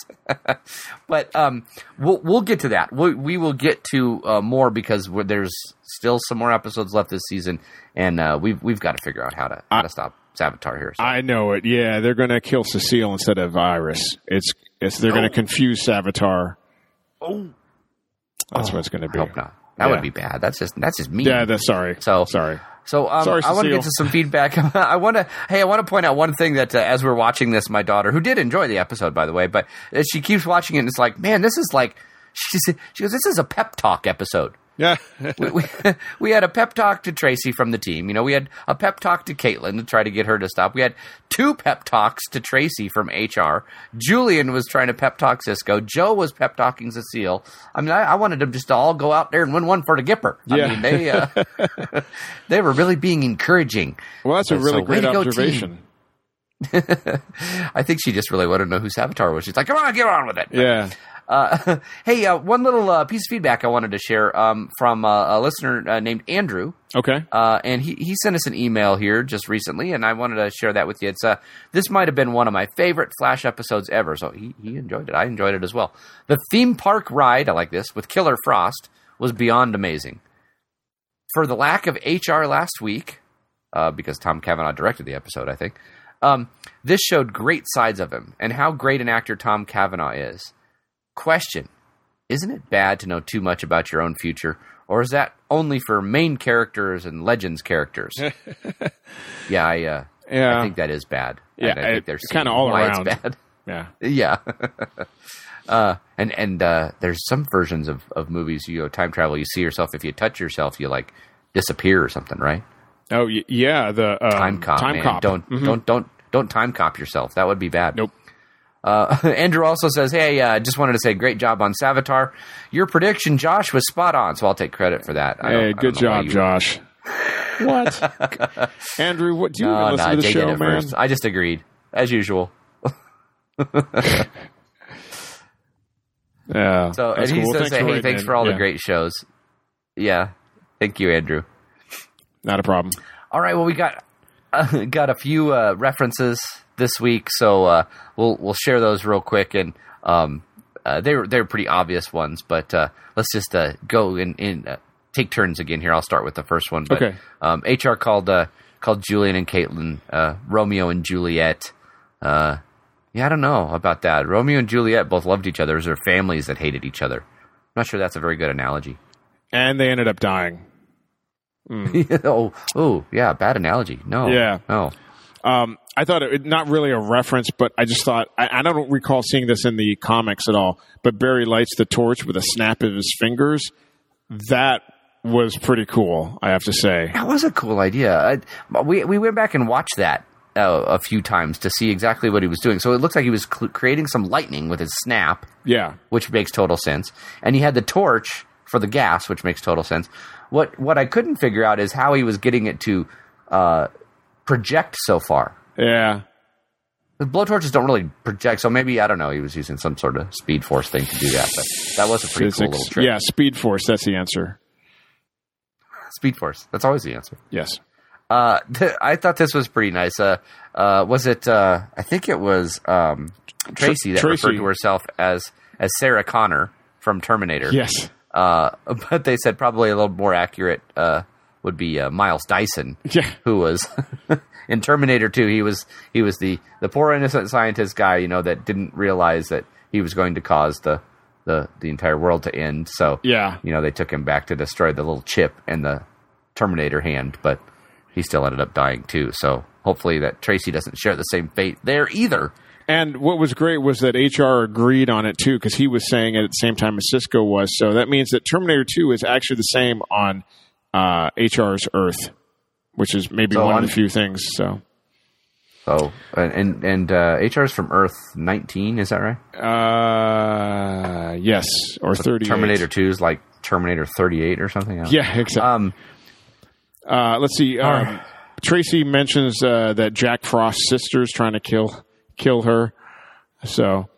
But um, we'll we'll get to that. We, we will get to uh, more because we're, there's still some more episodes left this season, and uh, we've we've got to figure out how to how to stop Savitar here. So. I know it. Yeah, they're going to kill Cecile instead of Iris. It's it's they're going to confuse Savitar. Oh, That's what it's going to be. I hope not. That Yeah. would be bad. That's just that's just mean. Yeah, that's sorry. So sorry. So um, Sorry, I want to Cecile. get to some feedback. I want to. Hey, I want to point out one thing that uh, as we're watching this, my daughter, who did enjoy the episode, by the way, but uh, she keeps watching it, and it's like, man, this is like. She said, she goes, this is a pep talk episode. Yeah. we, we, we had a pep talk to Tracy from the team. You know, we had a pep talk to Caitlin to try to get her to stop. We had two pep talks to Tracy from H R. Julian was trying to pep talk Cisco. Joe was pep talking Cecile. I mean, I, I wanted them just to all go out there and win one for the Gipper. I Yeah. mean, they uh, they were really being encouraging. Well, that's a So, really way great to go, observation. I think she just really wanted to know who Savitar was. She's like, come on, get on with it. Yeah. Uh, hey, uh, one little uh, piece of feedback I wanted to share um, from uh, a listener uh, named Andrew. Okay. Uh, and he, he sent us an email here just recently, and I wanted to share that with you. It's uh, this might have been one of my favorite Flash episodes ever, so he, he enjoyed it. I enjoyed it as well. The theme park ride, I like this, with Killer Frost was beyond amazing. For the lack of H R last week, uh, because Tom Cavanaugh directed the episode, I think, um, this showed great sides of him and how great an actor Tom Cavanaugh is. Question: isn't it bad to know too much about your own future, or is that only for main characters and Legends characters? yeah, I, uh, Yeah. I think that is bad. Yeah, and I think it- there's kinda all why around. It's bad. Yeah. Yeah. uh, and and uh, there's some versions of, of movies, you know, time travel, you see yourself, if you touch yourself, you like disappear or something, right? Oh, y- yeah. The um, Time cop, Time man. cop. Don't, Mhm. don't, don't, don't time cop yourself. That would be bad. Nope. Uh, Andrew also says, hey, uh, just wanted to say great job on Savitar. Your prediction, Josh, was spot on, so I'll take credit for that. I don't- Hey, I good don't know why job, you- Josh. What? Andrew, what do you No, even listen no, to the Jay show, did it man? first. I just agreed, as usual. Yeah. So, that's and he cool. says, Thanks hey, for hey, writing thanks in. for all Yeah, the great shows. Yeah. Thank you, Andrew. Not a problem. All right, well, we got uh, got a few uh, references this week, so uh, we'll we'll share those real quick, and um, uh, they're they're pretty obvious ones, but uh, let's just uh, go in, in uh, take turns again here. I'll start with the first one. But, Okay. Um, H R called uh, called Julian and Caitlin uh, Romeo and Juliet. Uh, yeah, I don't know about that. Romeo and Juliet both loved each other. It was their families that hated each other. I'm not sure that's a very good analogy. And they ended up dying. oh, oh, yeah, bad analogy. No, Yeah. no. Um, I thought it not really a reference, but I just thought I, I don't recall seeing this in the comics at all. But Barry lights the torch with a snap of his fingers, that was pretty cool, I have to say. That was a cool idea. I, we we went back and watched that uh, a few times to see exactly what he was doing. So it looks like he was cl- creating some lightning with his snap, Yeah. which makes total sense. And he had the torch for the gas, which makes total sense. What what I couldn't figure out is how he was getting it to uh, project so far. Yeah. The blowtorches don't really project, so maybe, I don't know, he was using some sort of Speed Force thing to do that. But that was a pretty Physics. cool little trick. Yeah, Speed Force, that's the answer. Speed Force. That's always the answer. Yes. Uh, th- I thought this was pretty nice. Uh, uh, was it, uh, I think it was um, Tracy that Tracy. referred to herself as, as Sarah Connor from Terminator. Yes. Uh, but they said probably a little more accurate uh, would be uh, Miles Dyson, Yeah. who was in Terminator two. He was he was the, the poor innocent scientist guy, you know, that didn't realize that he was going to cause the the, the entire world to end. So Yeah. you know, they took him back to destroy the little chip in the Terminator hand, but he still ended up dying too. So hopefully that Tracy doesn't share the same fate there either. And what was great was that H R agreed on it, too, because he was saying it at the same time as Cisco was. So that means that Terminator two is actually the same on uh, H R's Earth, which is maybe So one on- of the few things. So, So and and uh, H R's from Earth nineteen, is that right? uh, yes, or thirty-eight. Terminator two is like Terminator thirty-eight or something. I don't know. Yeah, exactly. Um, Uh, let's see. Um, Tracy mentions uh, that Jack Frost's sister's trying to kill kill her. So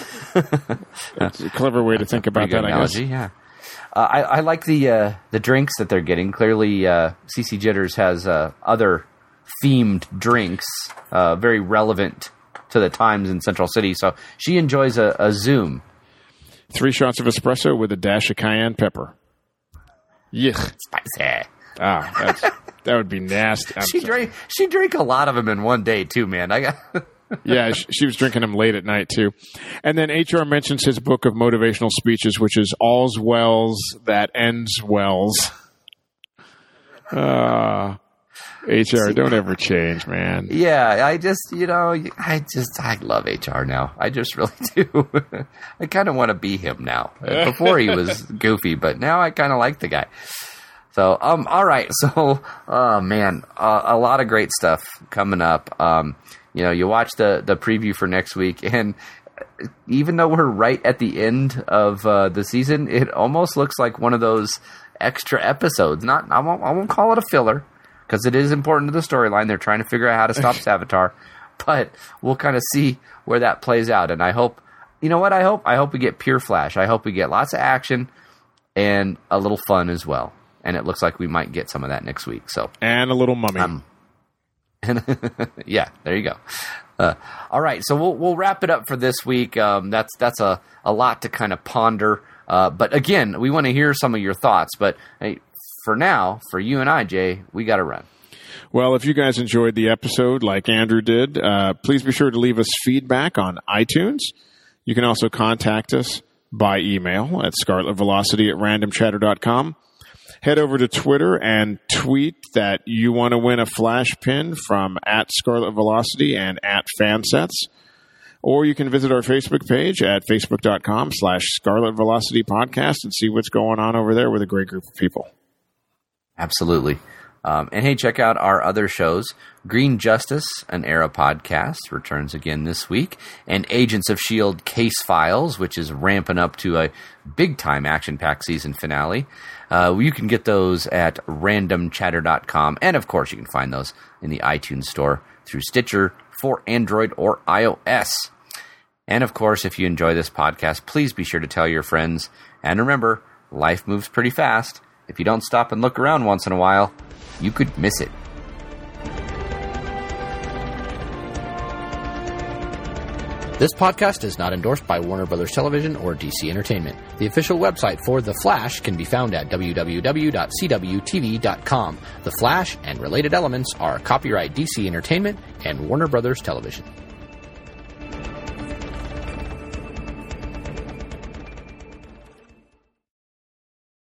it's a clever way to think about pretty good that, I guess. analogy, yeah. Uh, I, I like the uh, the drinks that they're getting. Clearly, uh, C C Jitters has uh, other themed drinks, uh, very relevant to the times in Central City. So she enjoys a, a Zoom. Three shots of espresso with a dash of cayenne pepper. Yuck. Spicy. Ah, that's, that would be nasty. I'm She sorry. drank. She drank a lot of them in one day too, man. I got. Yeah, she, she was drinking them late at night, too. And then H R mentions his book of motivational speeches, which is All's Wells That Ends Wells. Uh, H R, don't ever change, man. Yeah, I just, you know, I just, I love H R now. I just really do. I kind of want to be him now. Before he was goofy, but now I kind of like the guy. So, um, all right. So, oh man, uh, a lot of great stuff coming up. Um, you know, you watch the, the preview for next week, and even though we're right at the end of uh, the season, it almost looks like one of those extra episodes. Not, I won't, I won't call it a filler, because it is important to the storyline. They're trying to figure out how to stop Savitar, but we'll kind of see where that plays out. And I hope, you know what? I hope, I hope we get pure Flash. I hope we get lots of action and a little fun as well. And it looks like we might get some of that next week. So, And a little mummy. um, yeah, there you go. Uh, all right, so we'll we'll wrap it up for this week. Um, that's that's a, a lot to kind of ponder. Uh, but again, we want to hear some of your thoughts. But hey, for now, for you and I, Jay, we got to run. Well, if you guys enjoyed the episode like Andrew did, uh, please be sure to leave us feedback on iTunes. You can also contact us by email at scarletvelocity at randomchatter dot com. Head over to Twitter and tweet that you want to win a flash pin from at Scarlet Velocity and at Fansets. Or you can visit our Facebook page at facebook.com slash Scarlet Velocity Podcast and see what's going on over there with a great group of people. Absolutely. Um, and hey, check out our other shows. Green Justice, an Era podcast, returns again this week. And Agents of S H I E L D Case Files, which is ramping up to a big-time action-packed season finale. Uh, you can get those at random chatter dot com. And, of course, you can find those in the iTunes store through Stitcher for Android or iOS. And, of course, if you enjoy this podcast, please be sure to tell your friends. And remember, life moves pretty fast. If you don't stop and look around once in a while, you could miss it. This podcast is not endorsed by Warner Brothers Television or D C Entertainment. The official website for The Flash can be found at w w w dot c w t v dot com. The Flash and related elements are copyright D C Entertainment and Warner Brothers Television.